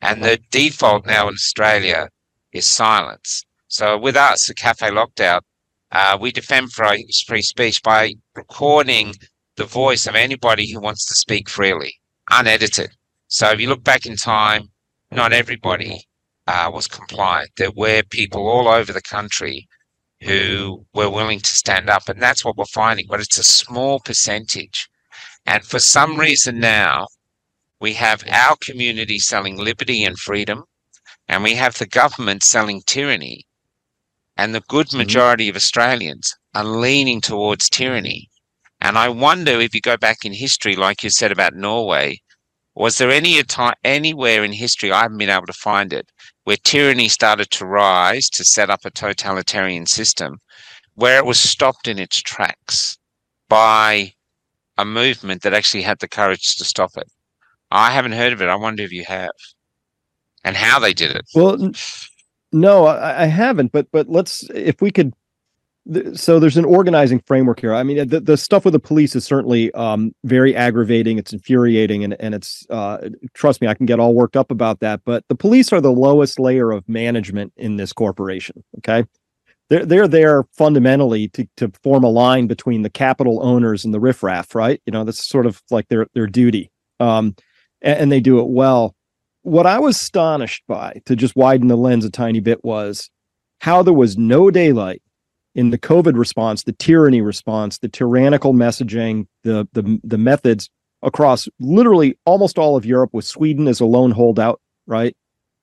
And the default now in Australia is silence. So with us, the Cafe Lockdown, uh, we defend free, free speech by recording the voice of anybody who wants to speak freely, unedited. So if you look back in time, not everybody uh, was compliant. There were people all over the country who were willing to stand up, and that's what we're finding. But it's a small percentage. And for some reason now, we have our community selling liberty and freedom, and we have the government selling tyranny. And the good majority of Australians are leaning towards tyranny. And I wonder if you go back in history, like you said about Norway, was there any time anywhere in history, I haven't been able to find it, where tyranny started to rise to set up a totalitarian system, where it was stopped in its tracks by a movement that actually had the courage to stop it? I haven't heard of it. I wonder if you have, and how they did it. Well, n- no, I, I haven't. But but let's, if we could. Th- so there's an organizing framework here. I mean, the, the stuff with the police is certainly um, very aggravating. It's infuriating, and and it's uh, trust me, I can get all worked up about that. But the police are the lowest layer of management in this corporation. Okay. They're, they're there fundamentally to, to form a line between the capital owners and the riffraff, right? You know, that's sort of like their, their duty. Um, and, and they do it well. What I was astonished by, to just widen the lens a tiny bit, was how there was no daylight in the COVID response, the tyranny response, the tyrannical messaging, the, the, the methods across literally almost all of Europe, with Sweden as a lone holdout, right?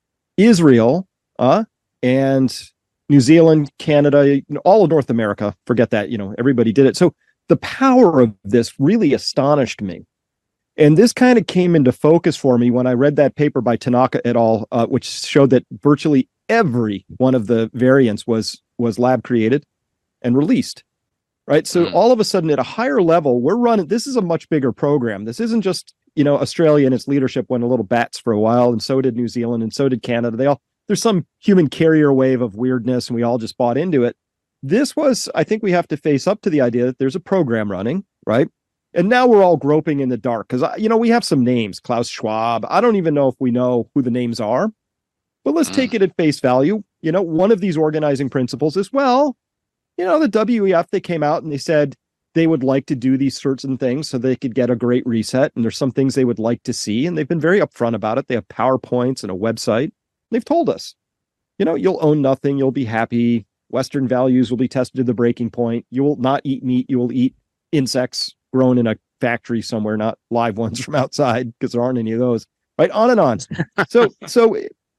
Israel, uh, and New Zealand, Canada, you know, all of North America, forget that, you know, everybody did it. So the power of this really astonished me. And this kind of came into focus for me when I read that paper by Tanaka et al., uh, which showed that virtually every one of the variants was, was lab created and released, right? So mm. all of a sudden at a higher level, we're running, this is a much bigger program. This isn't just, you know, Australia and its leadership went a little bats for a while, and so did New Zealand, and so did Canada. They all, there's some human carrier wave of weirdness, and we all just bought into it. This was, I think we have to face up to the idea that there's a program running, right? And now we're all groping in the dark because, you know, we have some names, Klaus Schwab. I don't even know if we know who the names are, but let's mm. take it at face value. You know, one of these organizing principles is, well, you know, the W E F, they came out and they said they would like to do these certain things so they could get a great reset. And there's some things they would like to see. And they've been very upfront about it. They have PowerPoints and a website. They've told us, you know, you'll own nothing. You'll be happy. Western values will be tested to the breaking point. You will not eat meat. You will eat insects grown in a factory somewhere, not live ones from outside, because there aren't any of those, right? On and on. So, so,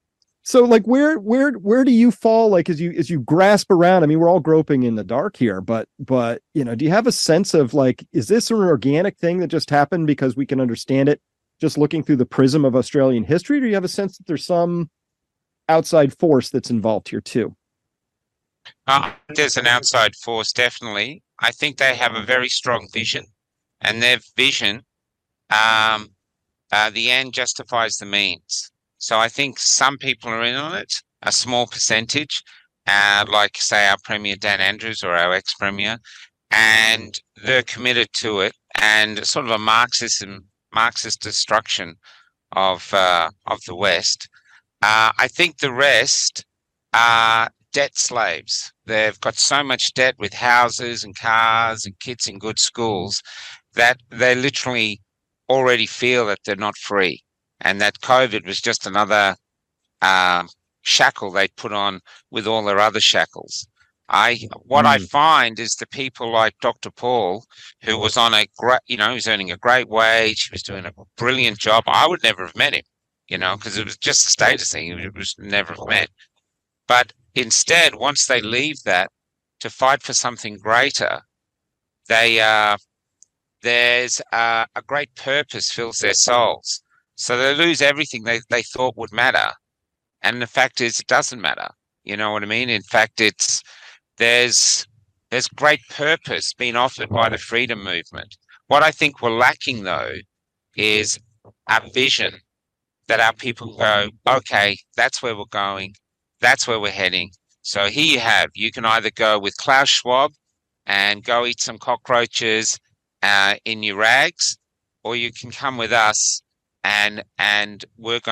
so like where, where, where do you fall? Like, as you, as you grasp around, I mean, we're all groping in the dark here, but, but, you know, do you have a sense of like, is this an organic thing that just happened because we can understand it just looking through the prism of Australian history? Or do you have a sense that there's some outside force that's involved here too? Uh, there's an outside force, definitely. I think they have a very strong vision, and their vision, um, uh, the end justifies the means. So I think some people are in on it, a small percentage, uh, like say our Premier Dan Andrews or our ex-Premier, and they're committed to it, and sort of a Marxism, Marxist destruction of uh, of the West. Uh, I think the rest are debt slaves. They've got so much debt with houses and cars and kids in good schools that they literally already feel that they're not free, and that COVID was just another uh, shackle they put on with all their other shackles. I what mm. I find is the people like Doctor Paul, who was on a great, you know, he was earning a great wage, he was doing a brilliant job. I would never have met him, you know, because it was just a status thing. It was never have met. But instead, once they leave that to fight for something greater, they uh, there's uh, a great purpose fills their souls. So they lose everything they, they thought would matter. And the fact is, it doesn't matter. You know what I mean? In fact, it's there's there's great purpose being offered by the freedom movement. What I think we're lacking, though, is a vision that our people go, okay, that's where we're going. That's where we're heading. So here you have, you can either go with Klaus Schwab and go eat some cockroaches uh, in your rags, or you can come with us and and we're going to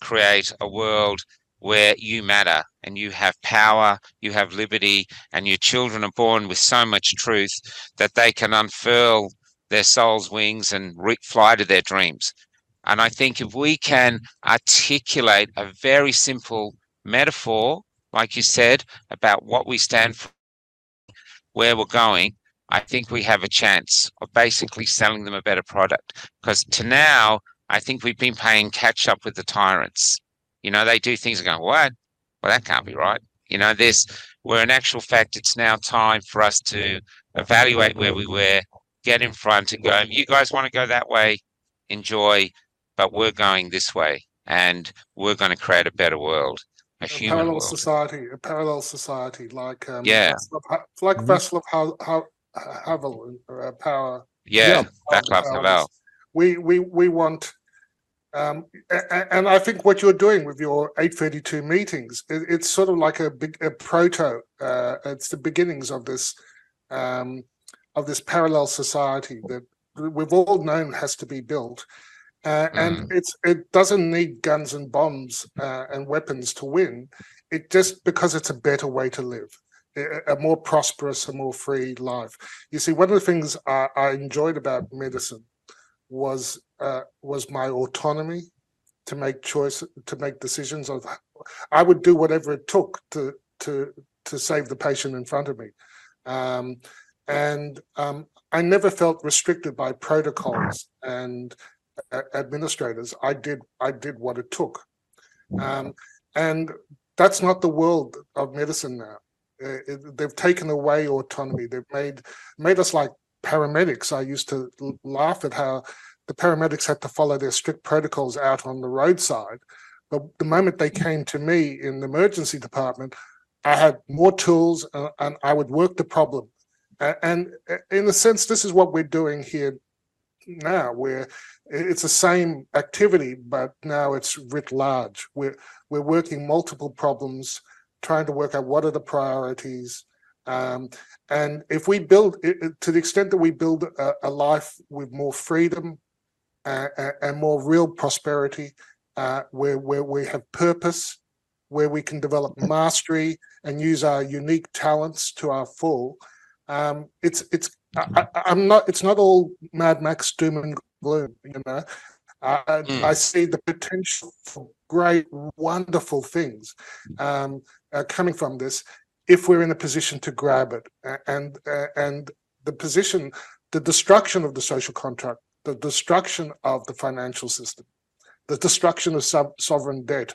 create a world where you matter and you have power, you have liberty, and your children are born with so much truth that they can unfurl their soul's wings and re- fly to their dreams. And I think if we can articulate a very simple metaphor, like you said, about what we stand for, where we're going, I think we have a chance of basically selling them a better product. Because to now, I think we've been playing catch up with the tyrants. You know, they do things and go, what? Well, that can't be right. You know, there's where in actual fact, it's now time for us to evaluate where we were, get in front and go, you guys want to go that way, enjoy, but we're going this way and we're going to create a better world, a, a human parallel world. society, a parallel society like um, Yeah. Václav, like Václav Havel, Havel, Havel uh, power. Yeah, power, Václav power. Havel. We we we want, um, and, and I think what you're doing with your eight thirty-two meetings, it, it's sort of like a big a proto. Uh, it's the beginnings of this um, of this parallel society that we've all known has to be built. Uh, Mm. and it's it doesn't need guns and bombs uh, and weapons to win. It just because it's a better way to live, a, a more prosperous, a more free life. You see, one of the things I, I enjoyed about medicine was uh, was my autonomy to make choice, to make decisions. Of I would do whatever it took to to to save the patient in front of me, um, and um, I never felt restricted by protocols and administrators. I did I did what it took, um, and that's not the world of medicine now. Uh, it, they've taken away autonomy. They've made made us like paramedics. I used to l- laugh at how the paramedics had to follow their strict protocols out on the roadside, but the moment they came to me in the emergency department, I had more tools uh, and I would work the problem. Uh, and in a sense, this is what we're doing here now, where it's the same activity, but now it's writ large. We're we're working multiple problems, trying to work out what are the priorities, um, and if we build it, to the extent that we build a, a life with more freedom uh, and more real prosperity, uh, where where we have purpose, where we can develop mastery and use our unique talents to our full. Um, it's it's I, I'm not. It's not all Mad Max doom and gloom. You know, I, Mm. I see the potential for great, wonderful things um, uh, coming from this if we're in a position to grab it. And uh, and the position, the destruction of the social contract, the destruction of the financial system, the destruction of sub- sovereign debt,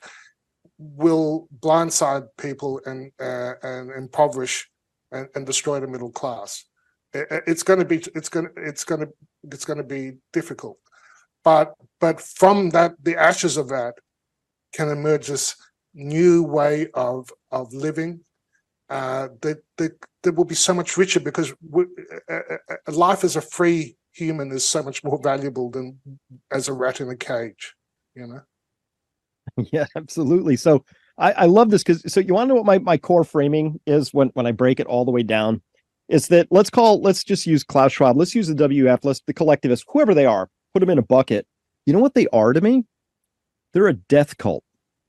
will blindside people and uh, and impoverish and, and destroy the middle class. It's going to be it's going to it's going to it's going to be difficult, but but from that, the ashes of that can emerge this new way of of living uh, that that that will be so much richer, because we, uh, uh, life as a free human is so much more valuable than as a rat in a cage. You know. Yeah, absolutely. So I, I love this because so you want to know what my my core framing is when when I break it all the way down. Is that let's call, let's just use Klaus Schwab, let's use the W F, let's the collectivists, whoever they are, put them in a bucket. You know what they are to me? They're a death cult,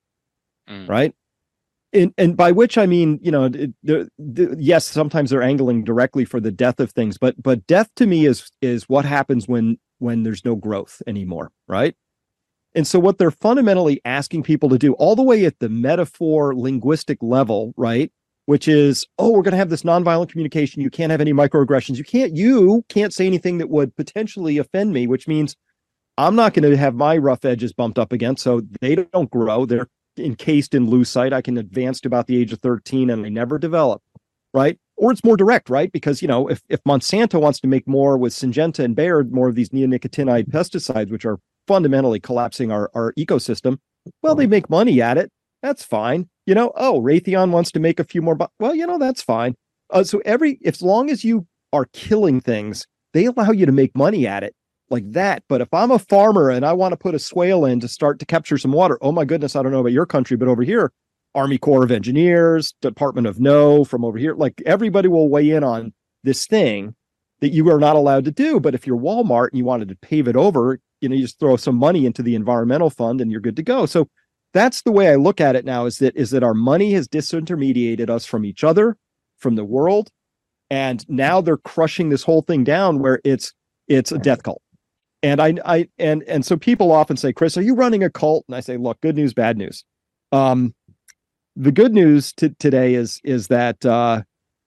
Mm. right? And and by which I mean, you know, it, the, the, yes, sometimes they're angling directly for the death of things, but but death to me is is what happens when when there's no growth anymore, right? And so what they're fundamentally asking people to do, all the way at the metaphor linguistic level, right? Which is, oh, we're going to have this nonviolent communication. You can't have any microaggressions. You can't, you can't say anything that would potentially offend me, which means I'm not going to have my rough edges bumped up against. So they don't grow. They're encased in lucite. I can advance to about the age of thirteen and they never develop, right? Or it's more direct, right? Because, you know, if, if Monsanto wants to make more with Syngenta and Bayer, more of these neonicotinoid pesticides, which are fundamentally collapsing our, our ecosystem, well, they make money at it. That's fine. You know, oh, Raytheon wants to make a few more. Bu- well, you know, that's fine. Uh, so every, as long as you are killing things, they allow you to make money at it like that. But if I'm a farmer and I want to put a swale in to start to capture some water, oh my goodness, I don't know about your country, but over here, Army Corps of Engineers, Department of No from over here, like everybody will weigh in on this thing that you are not allowed to do. But if you're Walmart and you wanted to pave it over, you know, you just throw some money into the environmental fund and you're good to go. So that's the way I look at it now, is that is that our money has disintermediated us from each other, from the world, and now they're crushing this whole thing down where it's it's a death cult. And I I and and so people often say, Chris, are you running a cult? And I say, look, good news, bad news. Um, the good news t- today is is that uh,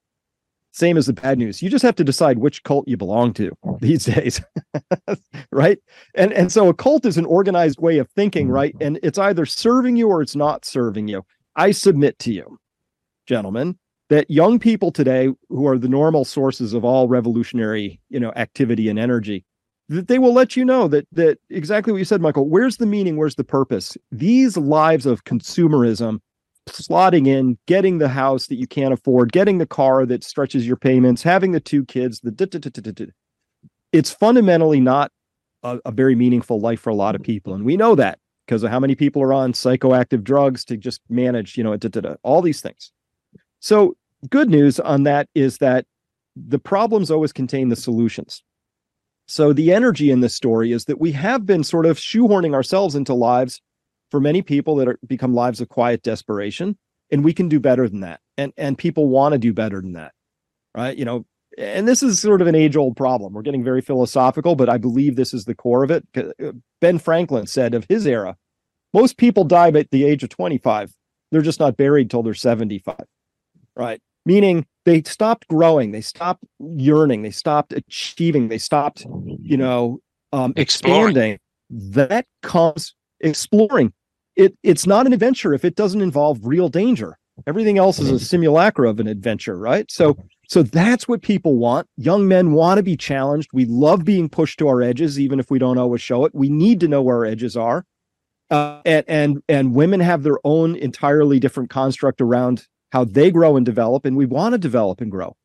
same as the bad news. You just have to decide which cult you belong to these days, right? And and so a cult is an organized way of thinking, right? And it's either serving you or it's not serving you. I submit to you, gentlemen, that young people today, who are the normal sources of all revolutionary, you know, activity and energy, that they will let you know that that exactly what you said, Michael. Where's the meaning? Where's the purpose? These lives of consumerism, slotting in, getting the house that you can't afford, getting the car that stretches your payments, having the two kids, the it's fundamentally not a, a very meaningful life for a lot of people. And we know that because of how many people are on psychoactive drugs to just manage, you know, all these things. So good news on that is that the problems always contain the solutions. So the energy in this story is that we have been sort of shoehorning ourselves into lives for many people that are become lives of quiet desperation, and we can do better than that. And and people want to do better than that, right? You know, and this is sort of an age-old problem. We're getting very philosophical, but I believe this is the core of it. Ben Franklin said of his era, most people die at the age of twenty-five. They're just not buried till they're seventy-five, right? Meaning they stopped growing, they stopped yearning, they stopped achieving, they stopped, you know, um, expanding. That comes exploring. It it's not an adventure if it doesn't involve real danger. Everything else is a simulacra of an adventure, right? So so that's what people want. Young men want to be challenged. We love being pushed to our edges, even if we don't always show it. We need to know where our edges are. Uh, and and and women have their own entirely different construct around how they grow and develop, and we want to develop and grow.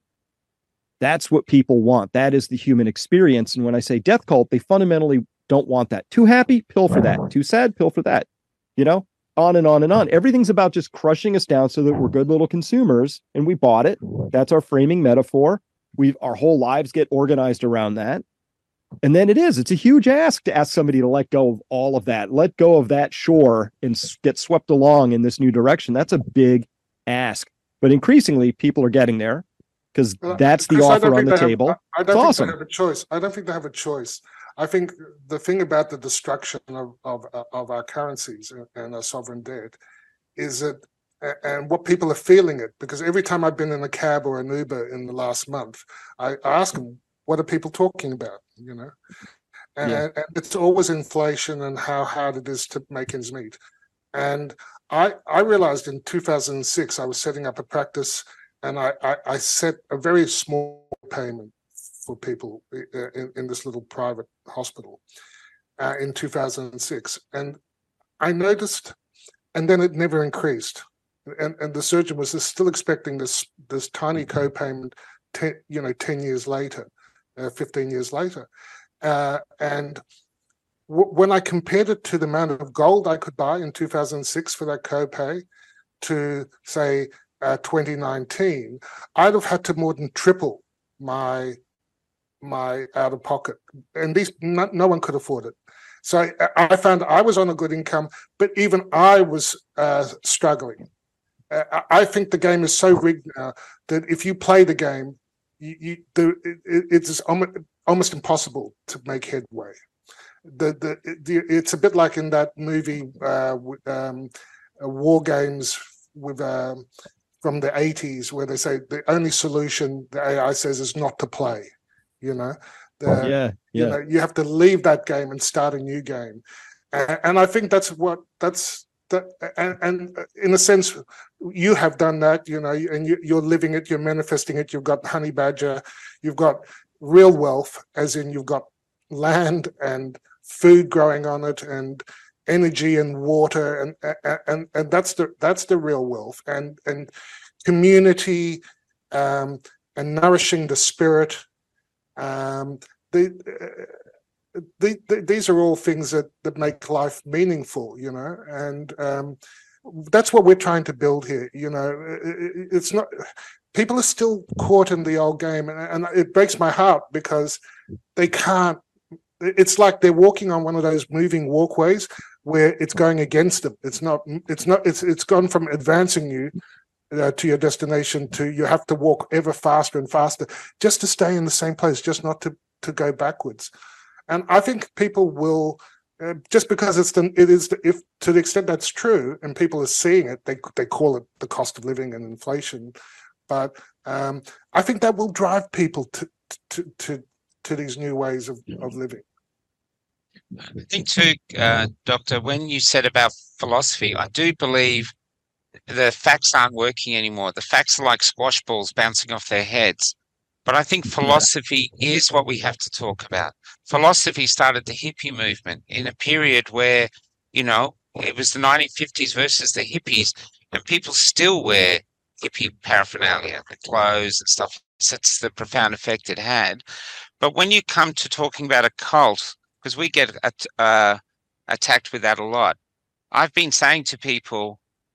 That's what people want. That is the human experience. And when I say death cult, they fundamentally don't want that. Too happy, pill for that. Too sad, pill for that. You know, on and on and on. Everything's about just crushing us down so that we're good little consumers, and we bought it. That's our framing metaphor. We've our whole lives get organized around that. And then it is, it's a huge ask to ask somebody to let go of all of that, let go of that shore and get swept along in this new direction. That's a big ask. But increasingly, people are getting there because that's the offer on the table. Have, I don't it's think awesome. They have a choice. I don't think they have a choice. I think the thing about the destruction of, of, of our currencies and our sovereign debt is that, and what people are feeling it, because every time I've been in a cab or an Uber in the last month, I ask them, what are people talking about, you know? And, yeah. and it's always inflation and how hard it is to make ends meet. And I, I realized in two thousand six, I was setting up a practice, and I, I, I set a very small payment for people in, in this little private hospital uh, in two thousand six. And I noticed, and then it never increased. And, and the surgeon was still expecting this this tiny co-payment, ten, you know, ten years later, uh, fifteen years later. Uh, and w- when I compared it to the amount of gold I could buy in two thousand six for that co-pay to, say, uh, twenty nineteen, I'd have had to more than triple my my out of pocket, and these no, no one could afford it. So I, I found I was on a good income, but even I was uh, struggling. Uh, I think the game is so rigged now that if you play the game, you, you, the, it, it's almost, almost impossible to make headway. The, the, the it's a bit like in that movie, uh, um, War Games with um, from the eighties, where they say the only solution the A I says is not to play. You know, the, yeah, yeah. You know, you have to leave that game and start a new game, and, and I think that's what that's that. And, and in a sense, you have done that. You know, and you, you're living it. You're manifesting it. You've got honey badger. You've got real wealth, as in you've got land and food growing on it, and energy and water, and and and that's the that's the real wealth, and and community, um, and nourishing the spirit. Um, they, uh, they, they, these are all things that, that make life meaningful, you know, and um, that's what we're trying to build here. You know, it, it's not, people are still caught in the old game, and, and it breaks my heart because they can't. It's like they're walking on one of those moving walkways where it's going against them. It's not. It's not. It's it's gone from advancing you uh, to your destination to you have to walk ever faster and faster just to stay in the same place, just not to to go backwards. And I think people will. Uh, just because it's the, it is the, if to the extent that's true and people are seeing it, they they call it the cost of living and inflation, but um, I think that will drive people to to to, to these new ways of, of living. I think too, uh, Doctor, when you said about philosophy, I do believe the facts aren't working anymore. The facts are like squash balls bouncing off their heads. But I think philosophy is what we have to talk about. Philosophy started the hippie movement in a period where, you know, it was the nineteen fifties versus the hippies, and people still wear hippie paraphernalia, the clothes and stuff. That's the profound effect it had. But when you come to talking about a cult, because we get uh, attacked with that a lot, I've been saying to people,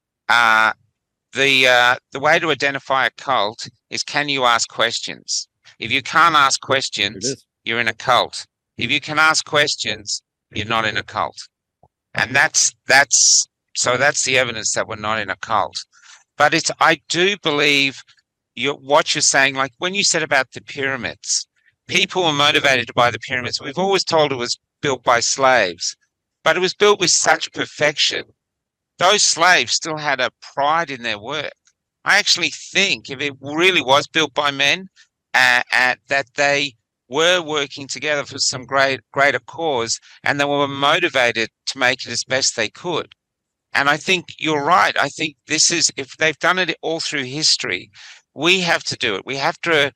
uh, The uh, the way to identify a cult is, can you ask questions? If you can't ask questions, you're in a cult. If you can ask questions, you're not in a cult. And that's that's so that's the evidence that we're not in a cult. But it's I do believe you what you're saying, like when you said about the pyramids, people were motivated by the pyramids. We've always told it was built by slaves, but it was built with such perfection. Those slaves still had a pride in their work. I actually think if it really was built by men, uh, uh, that they were working together for some great, greater cause, and they were motivated to make it as best they could. And I think you're right. I think this is, if they've done it all through history, we have to do it. We have to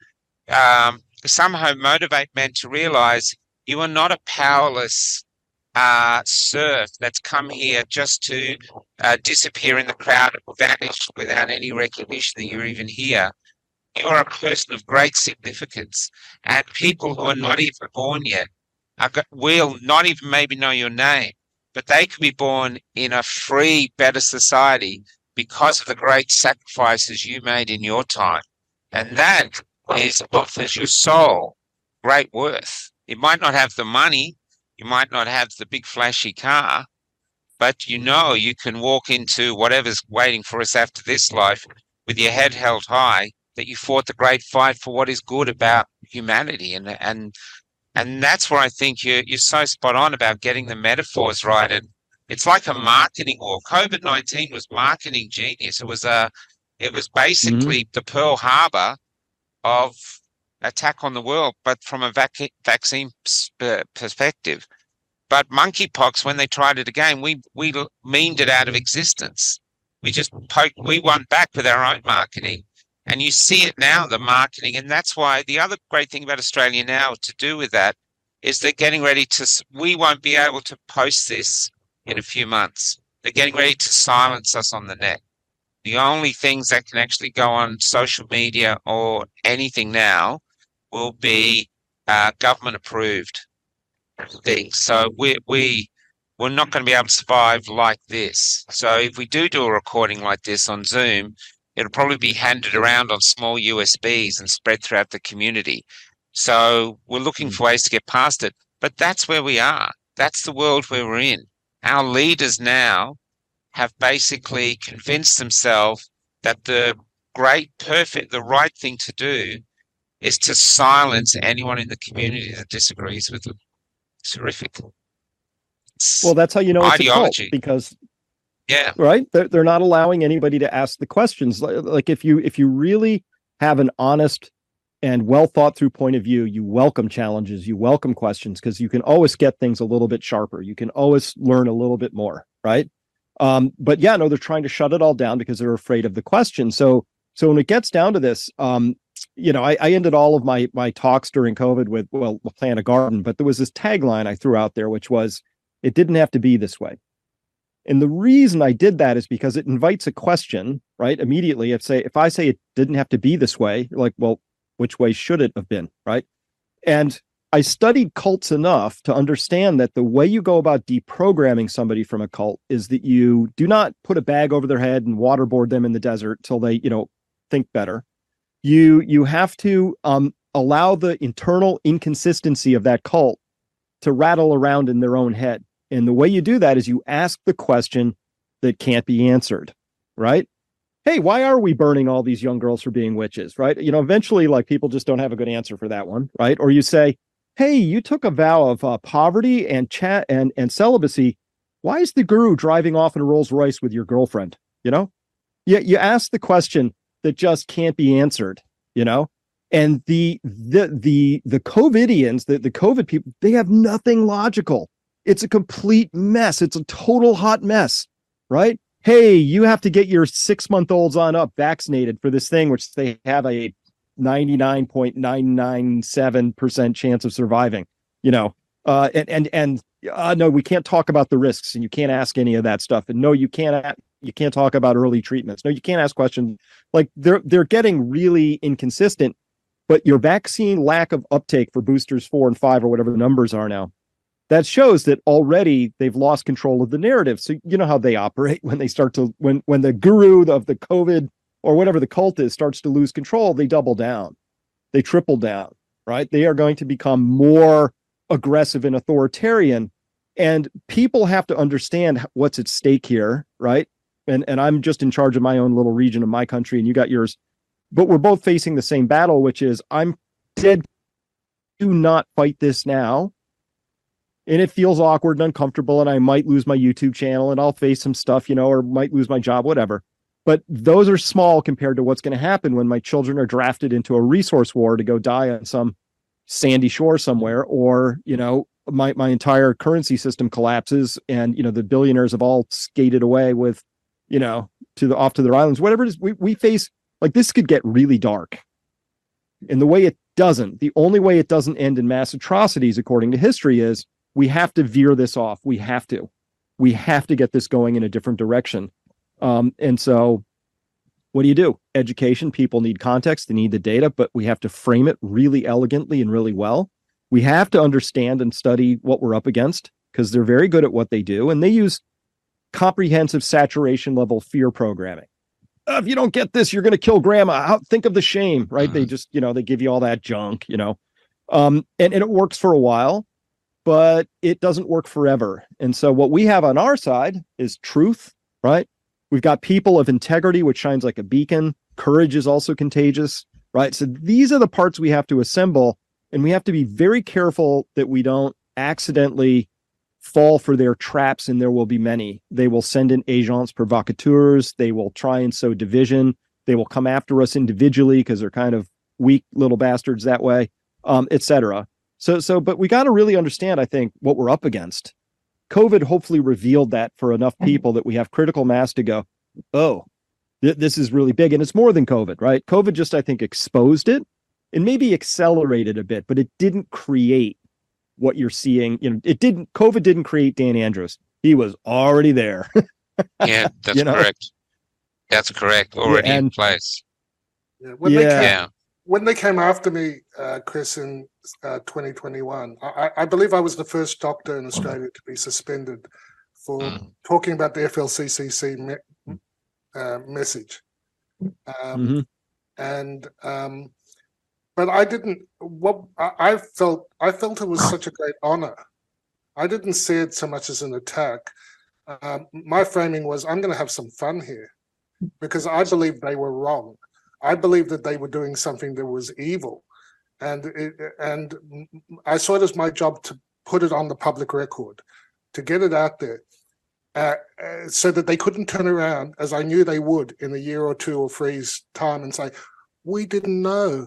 um, somehow motivate men to realize you are not a powerless Uh, serf that's come here just to uh, disappear in the crowd and vanish without any recognition that you're even here. You're a person of great significance, and people who are not even born yet are, will not even maybe know your name, but they could be born in a free, better society because of the great sacrifices you made in your time. And that is offers your soul great worth. It might not have the money, you might not have the big flashy car, but you know you can walk into whatever's waiting for us after this life with your head held high, that you fought the great fight for what is good about humanity. And and and that's where I think you're, you're so spot on about getting the metaphors right. And it's like a marketing war. COVID nineteen was marketing genius. It was a, it was basically mm-hmm. the Pearl Harbor of attack on the world, but from a vac- vaccine sp- perspective. But monkeypox, when they tried it again, we we memed it out of existence. We just poked, we won back with our own marketing. And you see it now, the marketing. And that's why the other great thing about Australia now to do with that is they're getting ready to, we won't be able to post this in a few months. They're getting ready to silence us on the net. The only things that can actually go on social media or anything now will be uh, government approved things. So we, we, we're not going to be able to survive like this. So if we do do a recording like this on Zoom, it'll probably be handed around on small U S Bs and spread throughout the community. So we're looking for ways to get past it. But that's where we are. That's the world where we're in. Our leaders now have basically convinced themselves that the great, perfect, the right thing to do is to silence anyone in the community that disagrees with them. It's horrific. It's well, that's how you know it's ideology. A cult, because yeah, right, they're, they're not allowing anybody to ask the questions. Like if you if you really have an honest and well thought through point of view, you welcome challenges, you welcome questions, because you can always get things a little bit sharper. You can always learn a little bit more, right? Um, but yeah, no, they're trying to shut it all down because they're afraid of the question. So so when it gets down to this, um, you know, I, I ended all of my my talks during COVID with, well, we'll plant a garden, but there was this tagline I threw out there, which was, it didn't have to be this way. And the reason I did that is because it invites a question, right? Immediately, if say if I say it didn't have to be this way, you're like, well, which way should it have been, right? And I studied cults enough to understand that the way you go about deprogramming somebody from a cult is that you do not put a bag over their head and waterboard them in the desert till they, you know, think better. You you have to um, allow the internal inconsistency of that cult to rattle around in their own head. And the way you do that is you ask the question that can't be answered, right? Hey, why are we burning all these young girls for being witches, right? You know, eventually, like, people just don't have a good answer for that one, right? Or you say, hey, you took a vow of uh, poverty and chat and, and celibacy. Why is the guru driving off in a Rolls Royce with your girlfriend? You know, you, you ask the question that just can't be answered, you know? And the the the the COVIDians, the, the COVID people, they have nothing logical. It's a complete mess. It's a total hot mess, right? Hey, you have to get your six-month-olds on up vaccinated for this thing, which they have a ninety-nine point nine nine seven percent chance of surviving, you know? Uh, and and and uh, no, we can't talk about the risks, and you can't ask any of that stuff. And no, you can't you can't talk about early treatments. No, you can't ask questions. Like, they're they're getting really inconsistent. But your vaccine lack of uptake for boosters four and five, or whatever the numbers are now, that shows that already they've lost control of the narrative. So you know how they operate when they start to, when when the guru of the COVID or whatever the cult is starts to lose control, they double down, they triple down, right? They are going to become more aggressive and authoritarian. And people have to understand what's at stake here, right? And and I'm just in charge of my own little region of my country, and you got yours. But we're both facing the same battle, which is, I'm dead. Do not fight this now. And it feels awkward and uncomfortable, and I might lose my YouTube channel, and I'll face some stuff, you know, or might lose my job, whatever. But those are small compared to what's going to happen when my children are drafted into a resource war to go die on some sandy shore somewhere, or, you know, my, my entire currency system collapses, and, you know, the billionaires have all skated away with, you know, to the off to their islands, whatever it is. We, we face, like, this could get really dark. And the way it doesn't, the only way it doesn't end in mass atrocities, according to history, is we have to veer this off. We have to. We have to get this going in a different direction. Um, and so what do you do? Education. People need context. They need the data, but we have to frame it really elegantly and really well. We have to understand and study what we're up against, because they're very good at what they do. And they use comprehensive saturation level fear programming. If you don't get this, you're going to kill grandma. How, think of the shame, right? Mm-hmm. They just, you know, they give you all that junk, you know, um, and, and it works for a while, but it doesn't work forever. And so what we have on our side is truth, right? We've got people of integrity, which shines like a beacon. Courage is also contagious, right? So these are the parts we have to assemble, and we have to be very careful that we don't accidentally fall for their traps, and there will be many. They will send in agents provocateurs. They will try and sow division. They will come after us individually because they're kind of weak little bastards that way, um, et cetera. So, so, but we got to really understand, I think, what we're up against. COVID hopefully revealed that for enough people that we have critical mass to go, oh, th- this is really big. And it's more than COVID, right? COVID just, I think, exposed it and maybe accelerated a bit, but it didn't create what you're seeing. You know, it didn't, COVID didn't create Dan Andrews. He was already there. Yeah, that's you know? correct. That's correct. Already yeah, and, in place. Yeah. When, yeah. They came, yeah. when they came after me, uh, Chris, in uh, twenty twenty-one, I, I believe I was the first doctor in Australia to be suspended for mm. talking about the F L C C C me- uh, message. Um, mm-hmm. And, um, but I didn't. What I felt, I felt it was such a great honor. I didn't see it so much as an attack. Um, my framing was, I'm going to have some fun here, because I believe they were wrong. I believe that they were doing something that was evil, and it, and I saw it as my job to put it on the public record, to get it out there, uh, uh, so that they couldn't turn around, as I knew they would in a year or two or three's time, and say, "We didn't know."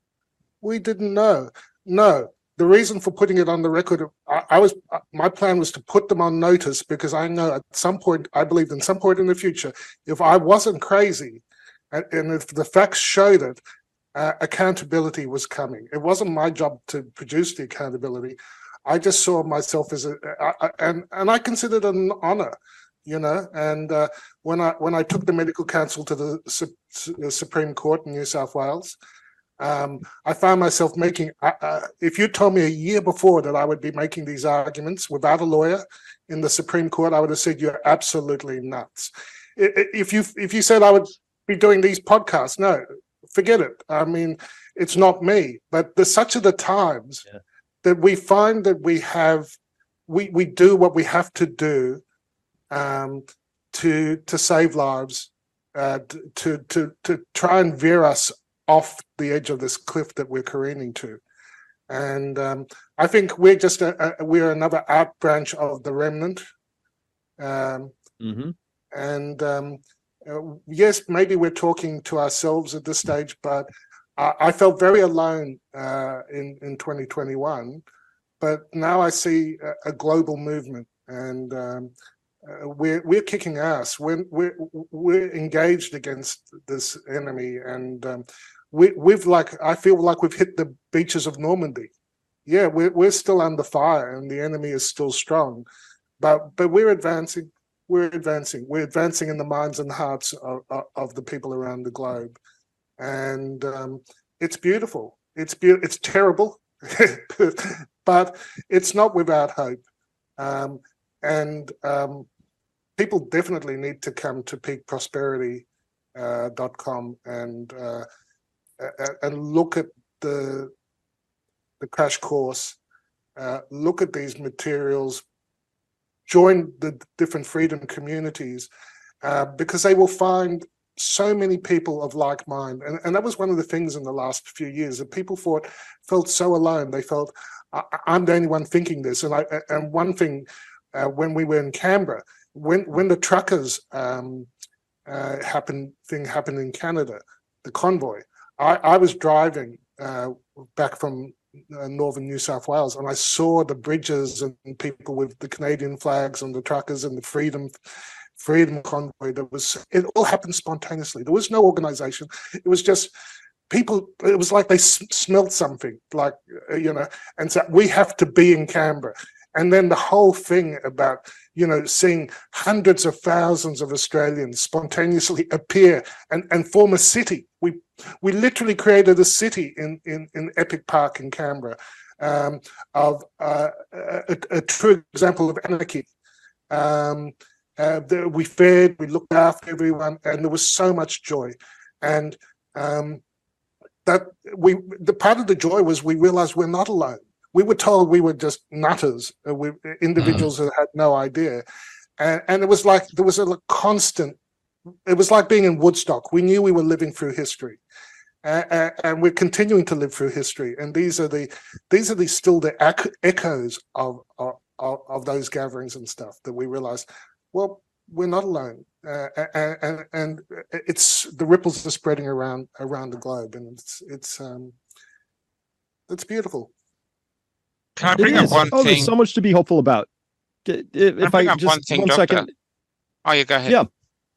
We didn't know. No, the reason for putting it on the record, I, I was, my plan was to put them on notice, because I know at some point, I believed in some point in the future, if I wasn't crazy, and, and if the facts showed it, uh, accountability was coming. It wasn't my job to produce the accountability. I just saw myself as a, I, I, and and I considered it an honor, you know. And uh, when I when I took the medical council to the, Su- the Supreme Court in New South Wales, Um, I found myself making, uh, uh, if you told me a year before that I would be making these arguments without a lawyer in the Supreme Court, I would have said, you're absolutely nuts. If you if you said I would be doing these podcasts, no, forget it. I mean, it's not me. But the, such are the times yeah. that we find that we have we we do what we have to do um, to to save lives, uh, to to to try and veer us off the edge of this cliff that we're careening to. And um, I think we're just a, a, we're another out branch of the remnant. Um, Mm-hmm. and um, uh, yes, maybe we're talking to ourselves at this stage, but I, I felt very alone uh, in in twenty twenty-one. But now I see a, a global movement, and um, uh, we're we're kicking ass. We're we're we're engaged against this enemy, and um, we we've like I feel like we've hit the beaches of Normandy. Yeah, we're we're still under fire, and the enemy is still strong, but but we're advancing. We're advancing. We're advancing in the minds and hearts of, of, of the people around the globe, and um, it's beautiful. It's be- It's terrible, but it's not without hope. Um, and um, people definitely need to come to peak prosperity dot com uh, and uh, and look at the the crash course. Uh, look at these materials. Join the different freedom communities uh, because they will find so many people of like mind. And, and that was one of the things in the last few years that people thought, felt so alone. They felt, I, I'm the only one thinking this. And I, and one thing, uh, when we were in Canberra, when when the truckers um, uh, happened, thing happened in Canada, the convoy, I, I was driving uh, back from Uh, northern New South Wales, and I saw the bridges and people with the Canadian flags and the truckers and the freedom freedom convoy. That was it all happened spontaneously. There was no organization. It was just people. It was like they s- smelled something, like uh, you know, and so we have to be in Canberra. And then the whole thing about, you know, seeing hundreds of thousands of Australians spontaneously appear and, and form a city. We we literally created a city in, in, in Epic Park in Canberra um, of uh, a, a true example of anarchy. Um, uh, the, we fed, we looked after everyone, and there was so much joy. And um, that we the part of the joy was we realized we're not alone. We were told we were just nutters, uh, we, individuals mm. who had no idea. And, and it was like there was a constant, it was like being in Woodstock. We knew we were living through history. Uh, and we're continuing to live through history. And these are the these are the still the echoes of, of, of those gatherings and stuff that we realized, well, we're not alone. Uh, and, and it's the ripples are spreading around around the globe. And it's, it's, um, it's beautiful. Can I bring up one oh, thing? There's so much to be hopeful about. If Can I, bring I up just one, thing, one second. Oh, yeah, go ahead. Yeah.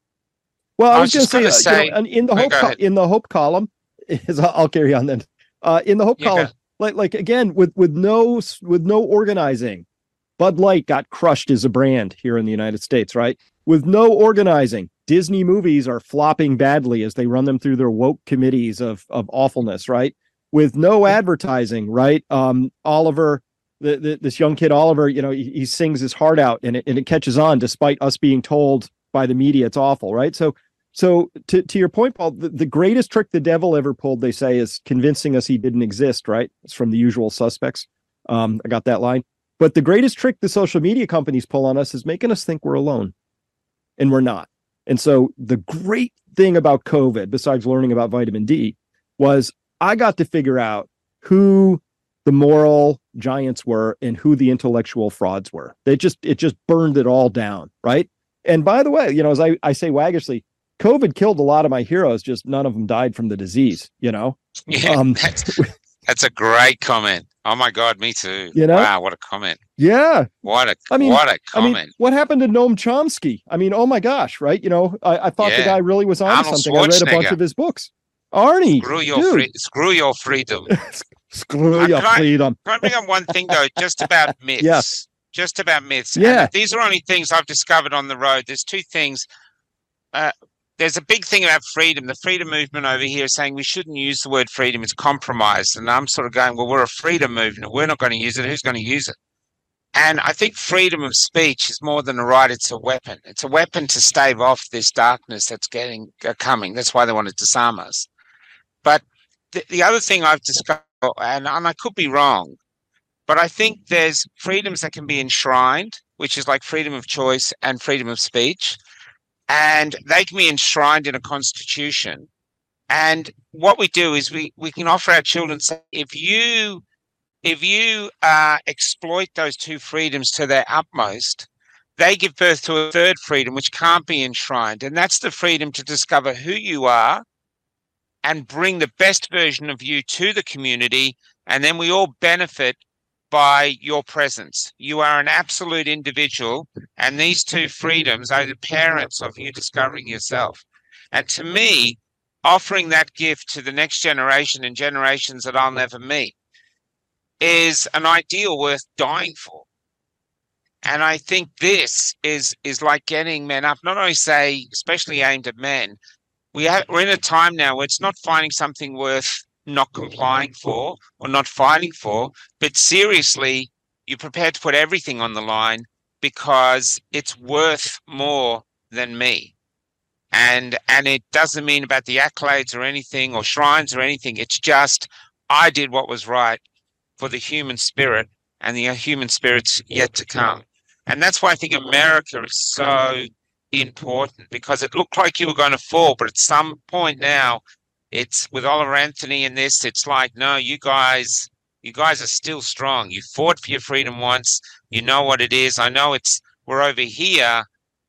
Well, I, I was, was going to say, say you know, in the oh, hope co- in the hope column, is I'll carry on then. Uh, in the hope yeah, column, like like again with with no with no organizing, Bud Light got crushed as a brand here in the United States, right? With no organizing, Disney movies are flopping badly as they run them through their woke committees of of awfulness, right? With no advertising, right? Um, Oliver. The, the, this young kid, Oliver, you know, he, he sings his heart out and it, and it catches on despite us being told by the media it's awful, right? So, so to, to your point, Paul, the, the greatest trick the devil ever pulled, they say, is convincing us he didn't exist, right? It's from The Usual Suspects. Um, I got that line. But the greatest trick the social media companies pull on us is making us think we're alone, and we're not. And so the great thing about COVID, besides learning about vitamin D, was I got to figure out who the moral giants were and who the intellectual frauds were. They just, it just burned it all down. Right. And by the way, you know, as I, I say waggishly, COVID killed a lot of my heroes, just none of them died from the disease, you know? Yeah, um, that's, that's a great comment. Oh my God, me too. You know? Wow, what a comment. Yeah. What a, I mean, what a comment. I mean, what happened to Noam Chomsky? I mean, oh my gosh, right? You know, I, I thought yeah. the guy really was on something. I read a bunch of his books. Arnie, screw your, free, screw your freedom. Screw uh, your can freedom. I, can I bring up one thing, though, just about myths? Yeah. Just about myths. Yeah. And these are only things I've discovered on the road. There's two things. Uh, there's a big thing about freedom. The freedom movement over here is saying we shouldn't use the word freedom. It's compromised. And I'm sort of going, well, we're a freedom movement. We're not going to use it. Who's going to use it? And I think freedom of speech is more than a right. It's a weapon. It's a weapon to stave off this darkness that's getting uh, coming. That's why they want to disarm us. But the, the other thing I've discovered, and, and I could be wrong, But I think there's freedoms that can be enshrined, which is like freedom of choice and freedom of speech. And they can be enshrined in a constitution. And what we do is we, we can offer our children, say, if you if you uh, exploit those two freedoms to their utmost, they give birth to a third freedom, which can't be enshrined. And that's the freedom to discover who you are and bring the best version of you to the community. And then we all benefit by your presence. You are an absolute individual. And these two freedoms are the parents of you discovering yourself. And to me, offering that gift to the next generation and generations that I'll never meet is an ideal worth dying for. And I think this is is like getting men up, not only say, especially aimed at men. We have, we're in a time now where it's not finding something worth not complying for or not fighting for, but seriously, you're prepared to put everything on the line because it's worth more than me. And and it doesn't mean about the accolades or anything or shrines or anything. It's just I did what was right for the human spirit, and the human spirit's yet to come. And that's why I think America is so important, because it looked like you were going to fall, but at some point now, it's with Oliver Anthony and this, it's like, no, you guys, you guys are still strong. You fought for your freedom once. You know what it is. I know it's, we're over here.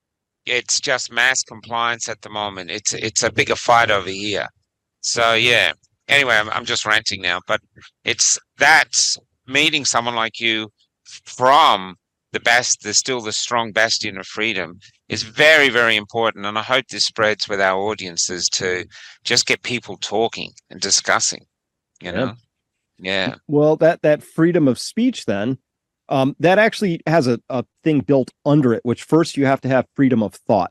It's just mass compliance at the moment. It's, it's a bigger fight over here. So yeah, anyway, I'm, I'm just ranting now, but it's that's meeting someone like you from the best, there's still the strong bastion of freedom is very, very important. And I hope this spreads with our audiences to just get people talking and discussing, you know? Yeah. yeah. Well, that, that freedom of speech then, um, that actually has a, a thing built under it, which first you have to have freedom of thought.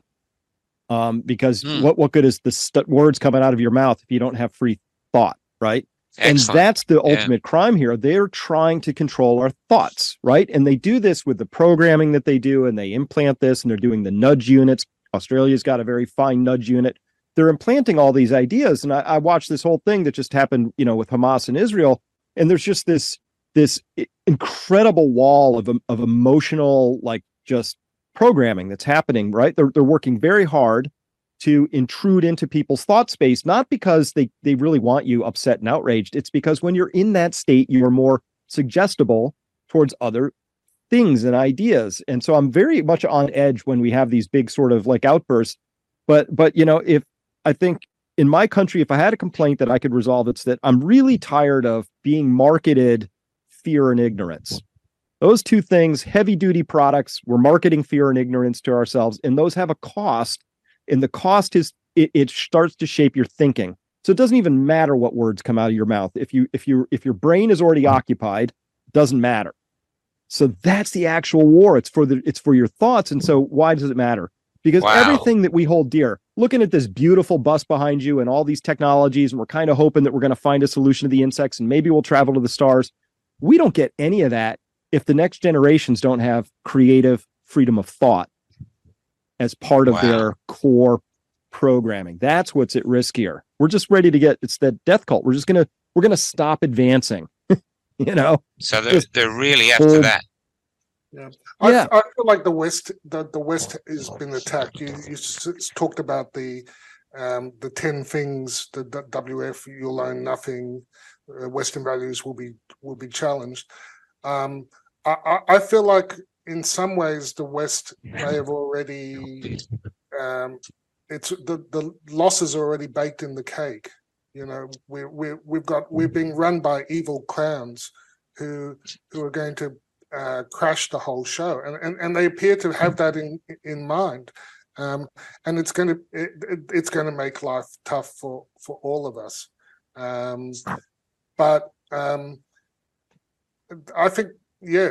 Um, because mm. what, what good is the st- words coming out of your mouth if you don't have free thought, right? Excellent. And that's the ultimate yeah. crime here. They're trying to control our thoughts, right? And they do this with the programming that they do, and they implant this, and they're doing the nudge units. Australia's got a very fine nudge unit. They're implanting all these ideas. And I, I watched this whole thing that just happened, you know, with Hamas and Israel. And there's just this, this incredible wall of, of emotional, like just programming that's happening, right? They're, they're working very hard to intrude into people's thought space, not because they, they really want you upset and outraged. It's because when you're in that state, you're more suggestible towards other things and ideas. And so I'm very much on edge when we have these big sort of like outbursts. But, but, you know, if I think in my country, if I had a complaint that I could resolve, it's that I'm really tired of being marketed fear and ignorance. Those two things, heavy duty products, we're marketing fear and ignorance to ourselves, and those have a cost. And the cost is it, it starts to shape your thinking. So it doesn't even matter what words come out of your mouth. If you if you if your brain is already occupied, it doesn't matter. So that's the actual war. It's for the it's for your thoughts. And so why does it matter? Because wow. everything that we hold dear, looking at this beautiful bus behind you and all these technologies, and we're kind of hoping that we're going to find a solution to the insects and maybe we'll travel to the stars. We don't get any of that if the next generations don't have creative freedom of thought as part of wow. their core programming. That's what's at risk here. We're just ready to get, it's that death cult. We're just going to, we're going to stop advancing, you know? So they're, they're really after hold, that. Yeah. I, yeah. I feel like the West, the, the West has been attacked. You, you talked about the, um, the ten things, the, the W F, you'll own nothing, uh, Western values will be, will be challenged. Um, I, I, I feel like in some ways, the West may have already, um, it's the, the losses are already baked in the cake. You know, we we we've got we're being run by evil clowns who who are going to uh, crash the whole show, and, and and they appear to have that in in mind, um, and it's going to it, it's going to make life tough for for all of us. Um, but um, I think. Yeah,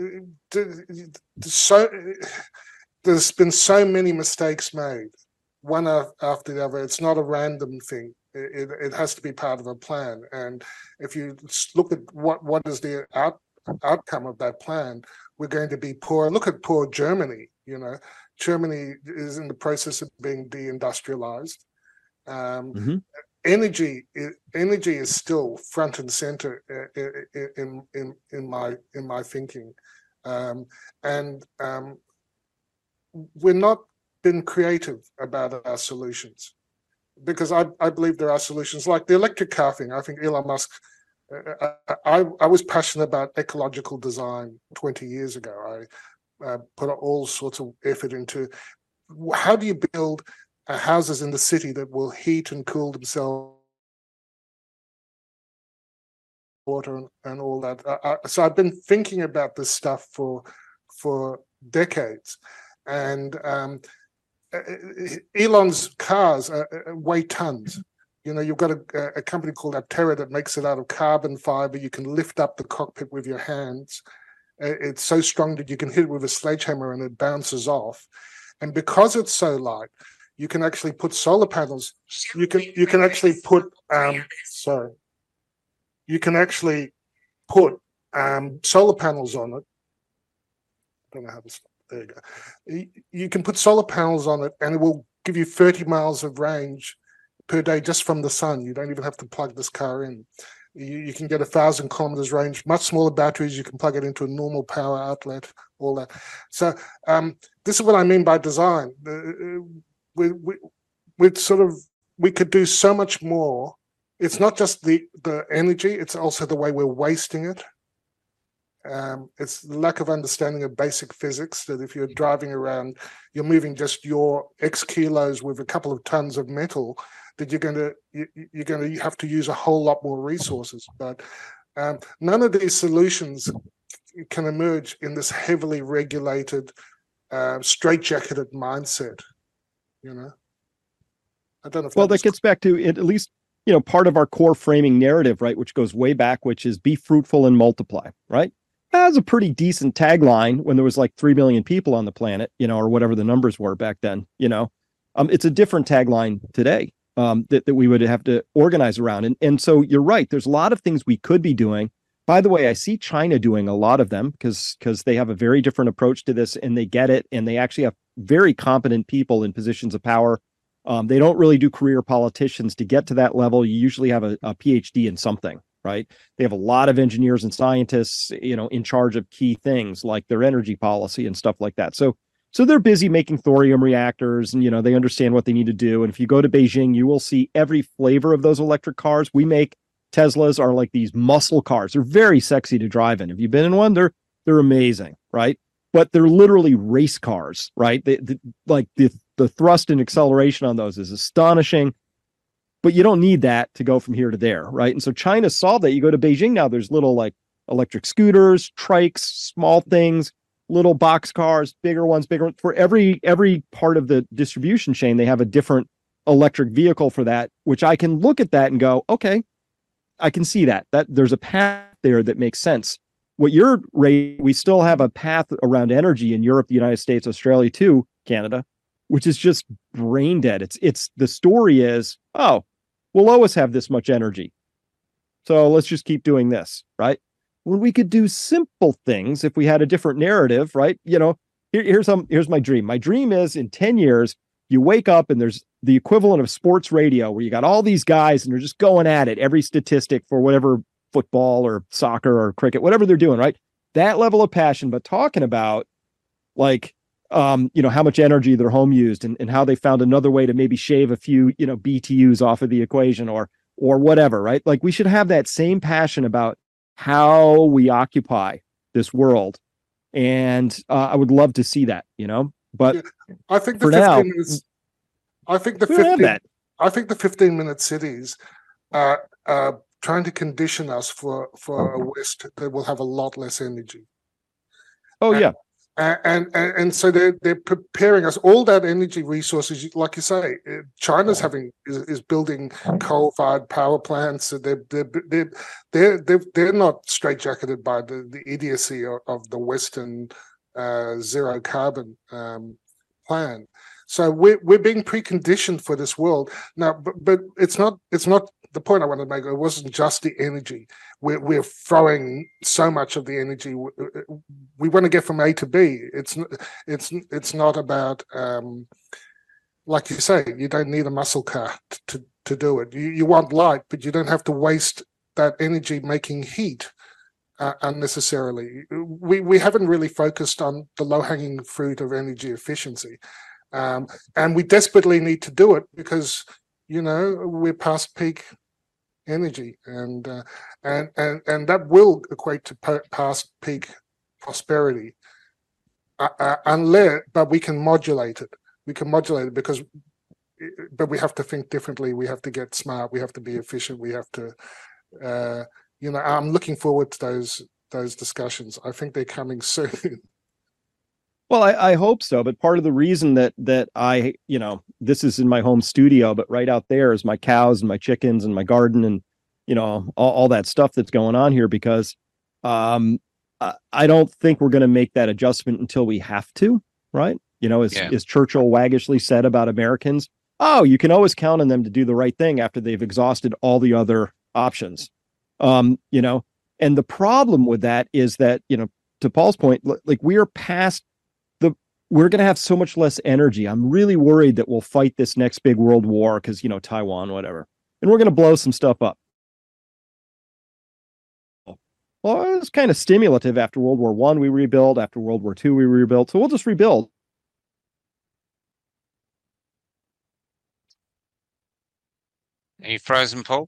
so there's been so many mistakes made, one after the other. It's not a random thing. It, it has to be part of a plan. And if you look at what, what is the out, outcome of that plan, we're going to be poor. Look at poor Germany. You know, Germany is in the process of being deindustrialized. Um, mm-hmm. energy energy is still front and center in in in my in my thinking, um, and um, we're not been creative about our solutions, because I, I believe there are solutions like the electric car thing. I think Elon Musk. Uh, I I was passionate about ecological design twenty years ago. I uh, put all sorts of effort into how do you build uh, houses in the city that will heat and cool themselves, water and, and all that. Uh, uh, so I've been thinking about this stuff for for decades, and um, Elon's cars uh, weigh tons. You know, you've got a, a company called Aptera that makes it out of carbon fiber. You can lift up the cockpit with your hands. It's so strong that you can hit it with a sledgehammer and it bounces off. And because it's so light, you can actually put solar panels. You can you can actually put um, sorry. You can actually put um, solar panels on it. I don't know how to stop. There you go. You can put solar panels on it, and it will give you thirty miles of range per day just from the sun. You don't even have to plug this car in. You, you can get a thousand kilometers range, much smaller batteries. You can plug it into a normal power outlet, all that. So um, this is what I mean by design. Uh, we, we, we sort of, we could do so much more. It's not just the, the energy, it's also the way we're wasting it. Um, it's the lack of understanding of basic physics, that if you're driving around, you're moving just your X kilos with a couple of tons of metal, that you're going to you, you're going to have to use a whole lot more resources. But um, none of these solutions can emerge in this heavily regulated, uh, straitjacketed mindset. You know, I don't know. If well, that, that gets back to it, at least, you know, part of our core framing narrative, right, which goes way back, which is be fruitful and multiply, right? That was a pretty decent tagline when there was like three million people on the planet, you know, or whatever the numbers were back then. You know, um, it's a different tagline today. Um, that, that we would have to organize around. And, and so you're right. There's a lot of things we could be doing. By the way, I see China doing a lot of them because because they have a very different approach to this, and they get it. And they actually have very competent people in positions of power. Um, they don't really do career politicians. To get to that level, you usually have a, a P H D in something, right? They have a lot of engineers and scientists, you know, in charge of key things like their energy policy and stuff like that. So So they're busy making thorium reactors, and, you know, they understand what they need to do. And if you go to Beijing, you will see every flavor of those electric cars. We make Teslas are like these muscle cars. They're very sexy to drive in. If you've been in one, they're, they're amazing, right? But they're literally race cars, right? They, they, like the, the thrust and acceleration on those is astonishing, but you don't need that to go from here to there, right? And so China solved that. You go to Beijing now, there's little like electric scooters, trikes, small things, little box cars, bigger ones, bigger ones. For every every part of the distribution chain, they have a different electric vehicle for that, which I can look at that and go, okay, I can see that. That there's a path there that makes sense. What you're right, we still have a path around energy in Europe, the United States, Australia too, Canada, which is just brain dead. It's it's the story is, oh, we'll always have this much energy, so let's just keep doing this, right? When we could do simple things if we had a different narrative, right? You know, here, here's some, here's my dream. My dream is in ten years, you wake up and there's the equivalent of sports radio where you got all these guys and they're just going at it, every statistic for whatever football or soccer or cricket, whatever they're doing, right? That level of passion, but talking about like, um, you know, how much energy their home used and, and how they found another way to maybe shave a few, you know, B T Us off of the equation or, or whatever, right? Like we should have that same passion about how we occupy this world. And uh, I would love to see that, you know, but yeah, I think the for fifteen now, minutes, I think the we don't have fifteen, that. I think the fifteen minute cities are, are trying to condition us for, for a West that will have a lot less energy. Oh, and, yeah. And, and and so they're they're preparing us all that energy resources, like you say. China's having is, is building coal-fired power plants. So they're they're they're they're they're, they're not straitjacketed by the, the idiocy of, of the Western uh, zero carbon um, plan. So we're we're being preconditioned for this world now, but but it's not it's not the point I wanted to make. It wasn't just the energy. We're we're throwing so much of the energy we, we want to get from A to B. It's it's it's not about um, like you say. You don't need a muscle car to to do it. You, you want light, but you don't have to waste that energy making heat uh, unnecessarily. We we haven't really focused on the low-hanging fruit of energy efficiency. Um, and we desperately need to do it because, you know, we're past peak energy, and uh, and and and that will equate to past peak prosperity, uh, uh, unless, but we can modulate it. We can modulate it because, but we have to think differently. We have to get smart. We have to be efficient. We have to, uh, you know, I'm looking forward to those those discussions. I think they're coming soon. Well, I, I hope so. But part of the reason that that I, you know, this is in my home studio, but right out there is my cows and my chickens and my garden and, you know, all, all that stuff that's going on here, because um, I, I don't think we're going to make that adjustment until we have to. Right. You know, as, Yeah. as Churchill waggishly said about Americans, oh, you can always count on them to do the right thing after they've exhausted all the other options. Um, you know, and the problem with that is that, you know, to Paul's point, like we are past we're going to have so much less energy. I'm really worried that we'll fight this next big world war because, you know, Taiwan, whatever. And we're going to blow some stuff up. Well, it was kind of stimulative. After World War One, we rebuild. After World War Two, we rebuild. So we'll just rebuild. Are you frozen, Paul?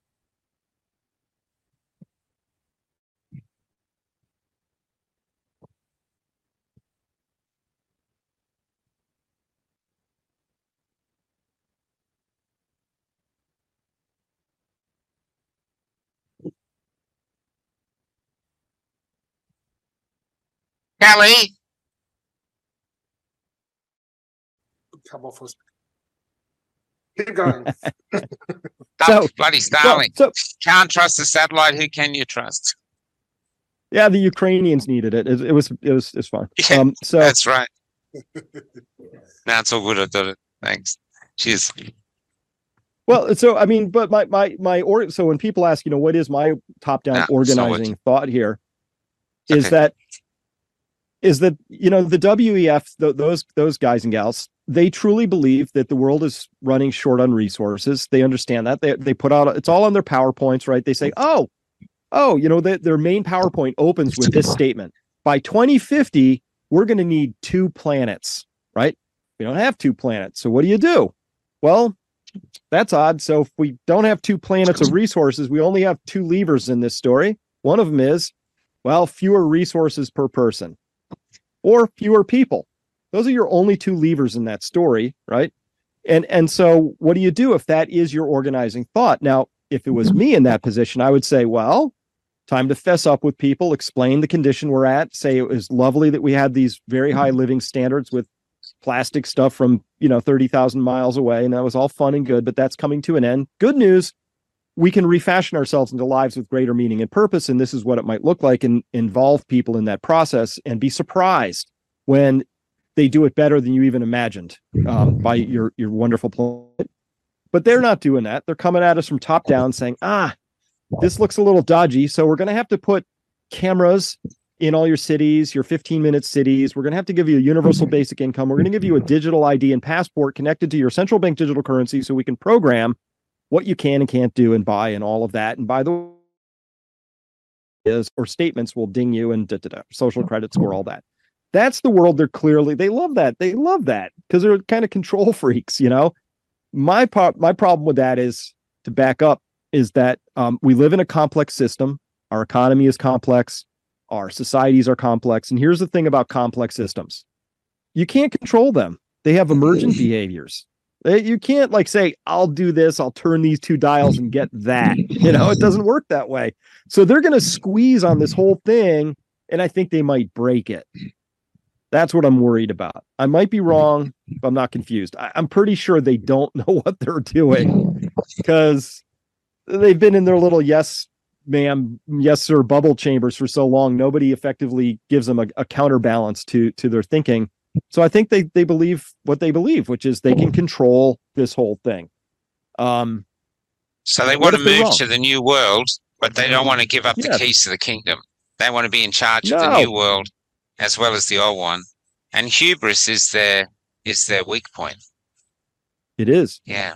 Kelly, Come off us. Keep going. so, So- bloody Starlink. So, Can't trust the satellite. Who can you trust? yeah, the Ukrainians needed it. It, it was, it was, it's fine. Yeah, Um, so That's right. No, it's all good. I did it. Thanks. Cheers. Well, so I mean, but my my my or so when people ask, you know, what is my top-down No, it's not organizing what- thought here, is Okay. that is that you know the W E F, th- those those guys and gals, they truly believe that the world is running short on resources. They understand that. They they put out it's all on their PowerPoints, right? They say, oh, oh, you know, they, their main PowerPoint opens with this statement: by twenty fifty, we're going to need two planets, right? We don't have two planets, so what do you do? Well, that's odd. So if we don't have two planets of resources, we only have two levers in this story. One of them is, well, fewer resources per person or fewer people. Those are your only two levers in that story, right? And and so what do you do if that is your organizing thought? Now, if it was me in that position, I would say, well, time to fess up with people, explain the condition we're at, say it was lovely that we had these very high living standards with plastic stuff from, you know, thirty thousand miles away. And that was all fun and good, but that's coming to an end. Good news. We can refashion ourselves into lives with greater meaning and purpose. And this is what it might look like, and involve people in that process and be surprised when they do it better than you even imagined um, by your, your wonderful plan. But they're not doing that. They're coming at us from top down saying, ah, this looks a little dodgy. So we're going to have to put cameras in all your cities, your fifteen minute cities. We're going to have to give you a universal basic income. We're going to give you a digital I D and passport connected to your central bank digital currency so we can program what you can and can't do and buy and all of that. And by the way, is or statements will ding you and da, da, da, social credit score, all that. That's the world they're clearly, they love that. They love that because they're kind of control freaks, you know. My part, my problem with that is, to back up, is that um, we live in a complex system. Our economy is complex. Our societies are complex. And here's the thing about complex systems. You can't control them. They have emergent behaviors. They- You can't like say, I'll do this, I'll turn these two dials and get that. You know, it doesn't work that way. So they're going to squeeze on this whole thing, and I think they might break it. That's what I'm worried about. I might be wrong, but I'm not confused. I, I'm pretty sure they don't know what they're doing because they've been in their little yes, ma'am, yes, sir bubble chambers for so long. Nobody effectively gives them a, a counterbalance to to their thinking. So I think they they believe what they believe, which is they can control this whole thing. Um, So they What want to if they're move wrong? to the new world, but they don't want to give up Yeah. the keys to the kingdom. They want to be in charge of No. the new world as well as the old one. And hubris is their is their weak point. it is. Yeah.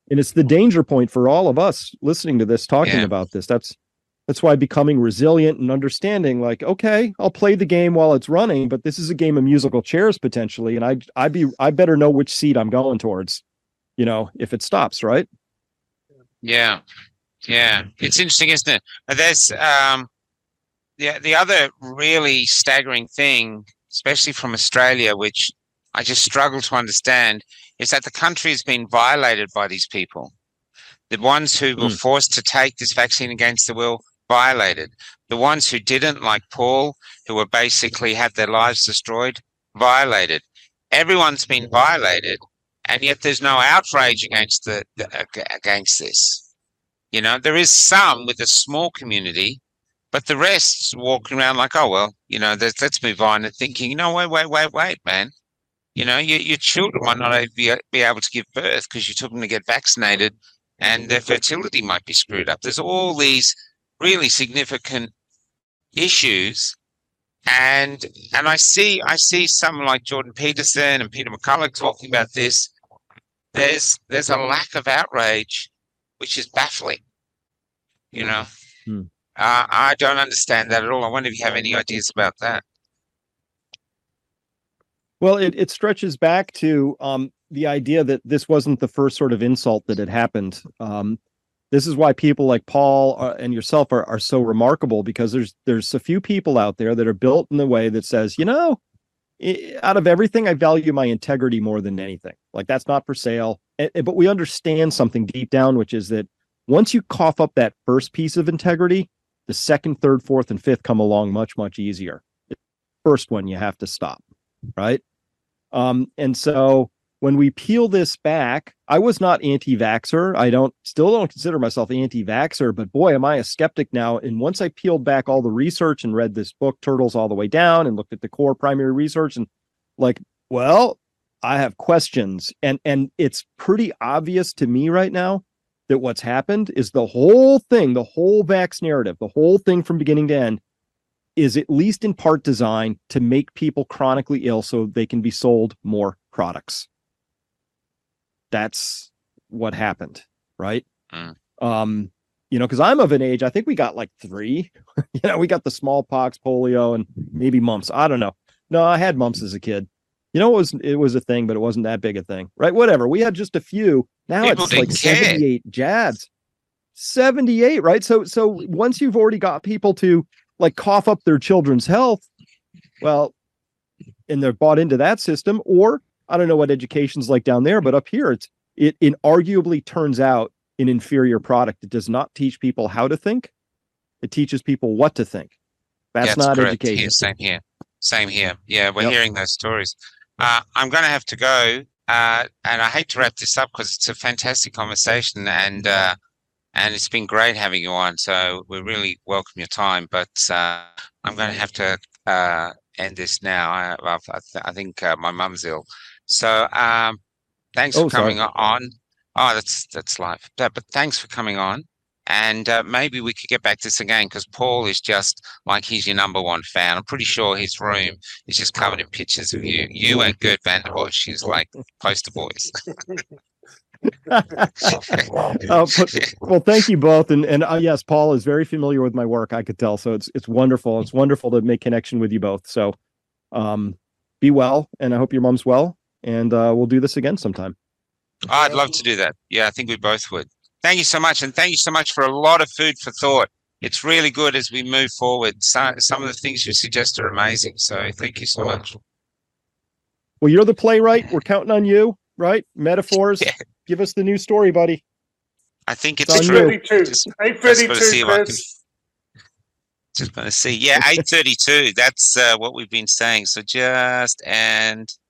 And it's the danger point for all of us listening to this, talking Yeah. about this. That's that's why becoming resilient and understanding, like, okay, I'll play the game while it's running, but this is a game of musical chairs potentially, and I I be I better know which seat I'm going towards, you know, if it stops, right? Yeah, yeah. It's interesting, isn't it? But there's um, the the other really staggering thing, especially from Australia, which I just struggle to understand, is that the country has been violated by these people. The ones who were Mm. forced to take this vaccine against their will, violated. The ones who didn't, like Paul, who were basically had their lives destroyed, violated. Everyone's been violated, and yet there's no outrage against the, the against this. You know, there is some with a small community, but the rest's walking around like, oh well, you know, let's, let's move on, and thinking, you know, wait, wait, wait, wait, man. You know, your your children might not be be able to give birth because you took them to get vaccinated, and their fertility might be screwed up. There's all these really significant issues, and and I see I see someone like Jordan Peterson and Peter McCullough talking about this. There's there's a lack of outrage, which is baffling. You know, Hmm. uh, I don't understand that at all. I wonder if you have any ideas about that. Well, it, it stretches back to um, the idea that this wasn't the first sort of insult that had happened. Um, this is why people like Paul uh, and yourself are, are so remarkable, because there's there's a few people out there that are built in a way that says, you know, I, out of everything, I value my integrity more than anything. Like, that's not for sale. And, and- but we understand something deep down, which is that once you cough up that first piece of integrity, the second, third, fourth, and fifth come along much, much easier. The first one you have to stop, right? Um, and so when we peel this back, I was not anti-vaxxer. I don't still don't consider myself anti-vaxxer, but boy, am I a skeptic now. And once I peeled back all the research and read this book, Turtles All the Way Down, and looked at the core primary research, and like, well, I have questions. And and it's pretty obvious to me right now that what's happened is the whole thing, the whole vax narrative, the whole thing from beginning to end, is at least in part designed to make people chronically ill so they can be sold more products. That's what happened, right? Mm. Um, you know, because I'm of an age, I think we got like three. You know, we got the smallpox, polio, and maybe mumps. I don't know. No, I had mumps as a kid. You know, it was it was a thing, but it wasn't that big a thing, right? Whatever. We had just a few. Now People it's like didn't care. seventy-eight jabs. seventy-eight, right? So so once you've already got people to like cough up their children's health, well, and they're bought into that system, or I don't know what education's like down there, but up here it's it inarguably turns out an inferior product. It does not teach people how to think. It teaches people what to think. That's Yeah, not correct. education. Here, same here. Same here. Yeah, we're Yep. hearing those stories. Uh, I'm going to have to go, uh, and I hate to wrap this up because it's a fantastic conversation, and uh, and it's been great having you on. So we really welcome your time, but uh, I'm going to have to uh, end this now. I, I, I th- I think uh, my mum's ill, so um, thanks Oh, for coming sorry. on. Oh, that's that's life. But, but thanks for coming on. And uh, maybe we could get back to this again, because Paul is just like, he's your number one fan. I'm pretty sure his room is just covered in pictures of you. You and Gert van der Bosch. He's like poster boys. Uh, but- well, thank you both, and and uh, yes, Paul is very familiar with my work. I could tell, so it's it's wonderful. It's wonderful to make connection with you both. So, um, be well, and I hope your mom's well, and uh, we'll do this again sometime. I'd love to do that. Yeah, I think we both would. Thank you so much. And thank you so much for a lot of food for thought. It's really good as we move forward. Some, some of the things you suggest are amazing. So thank you so much. Well, you're the playwright. We're counting on you, right? Metaphors. Yeah. Give us the new story, buddy. I think it's It's on true. you. thirty-two. Just, eight just gotta see thirty-two, if I can- Chris. just going to see. Yeah, eight thirty-two. That's uh, what we've been saying. So just and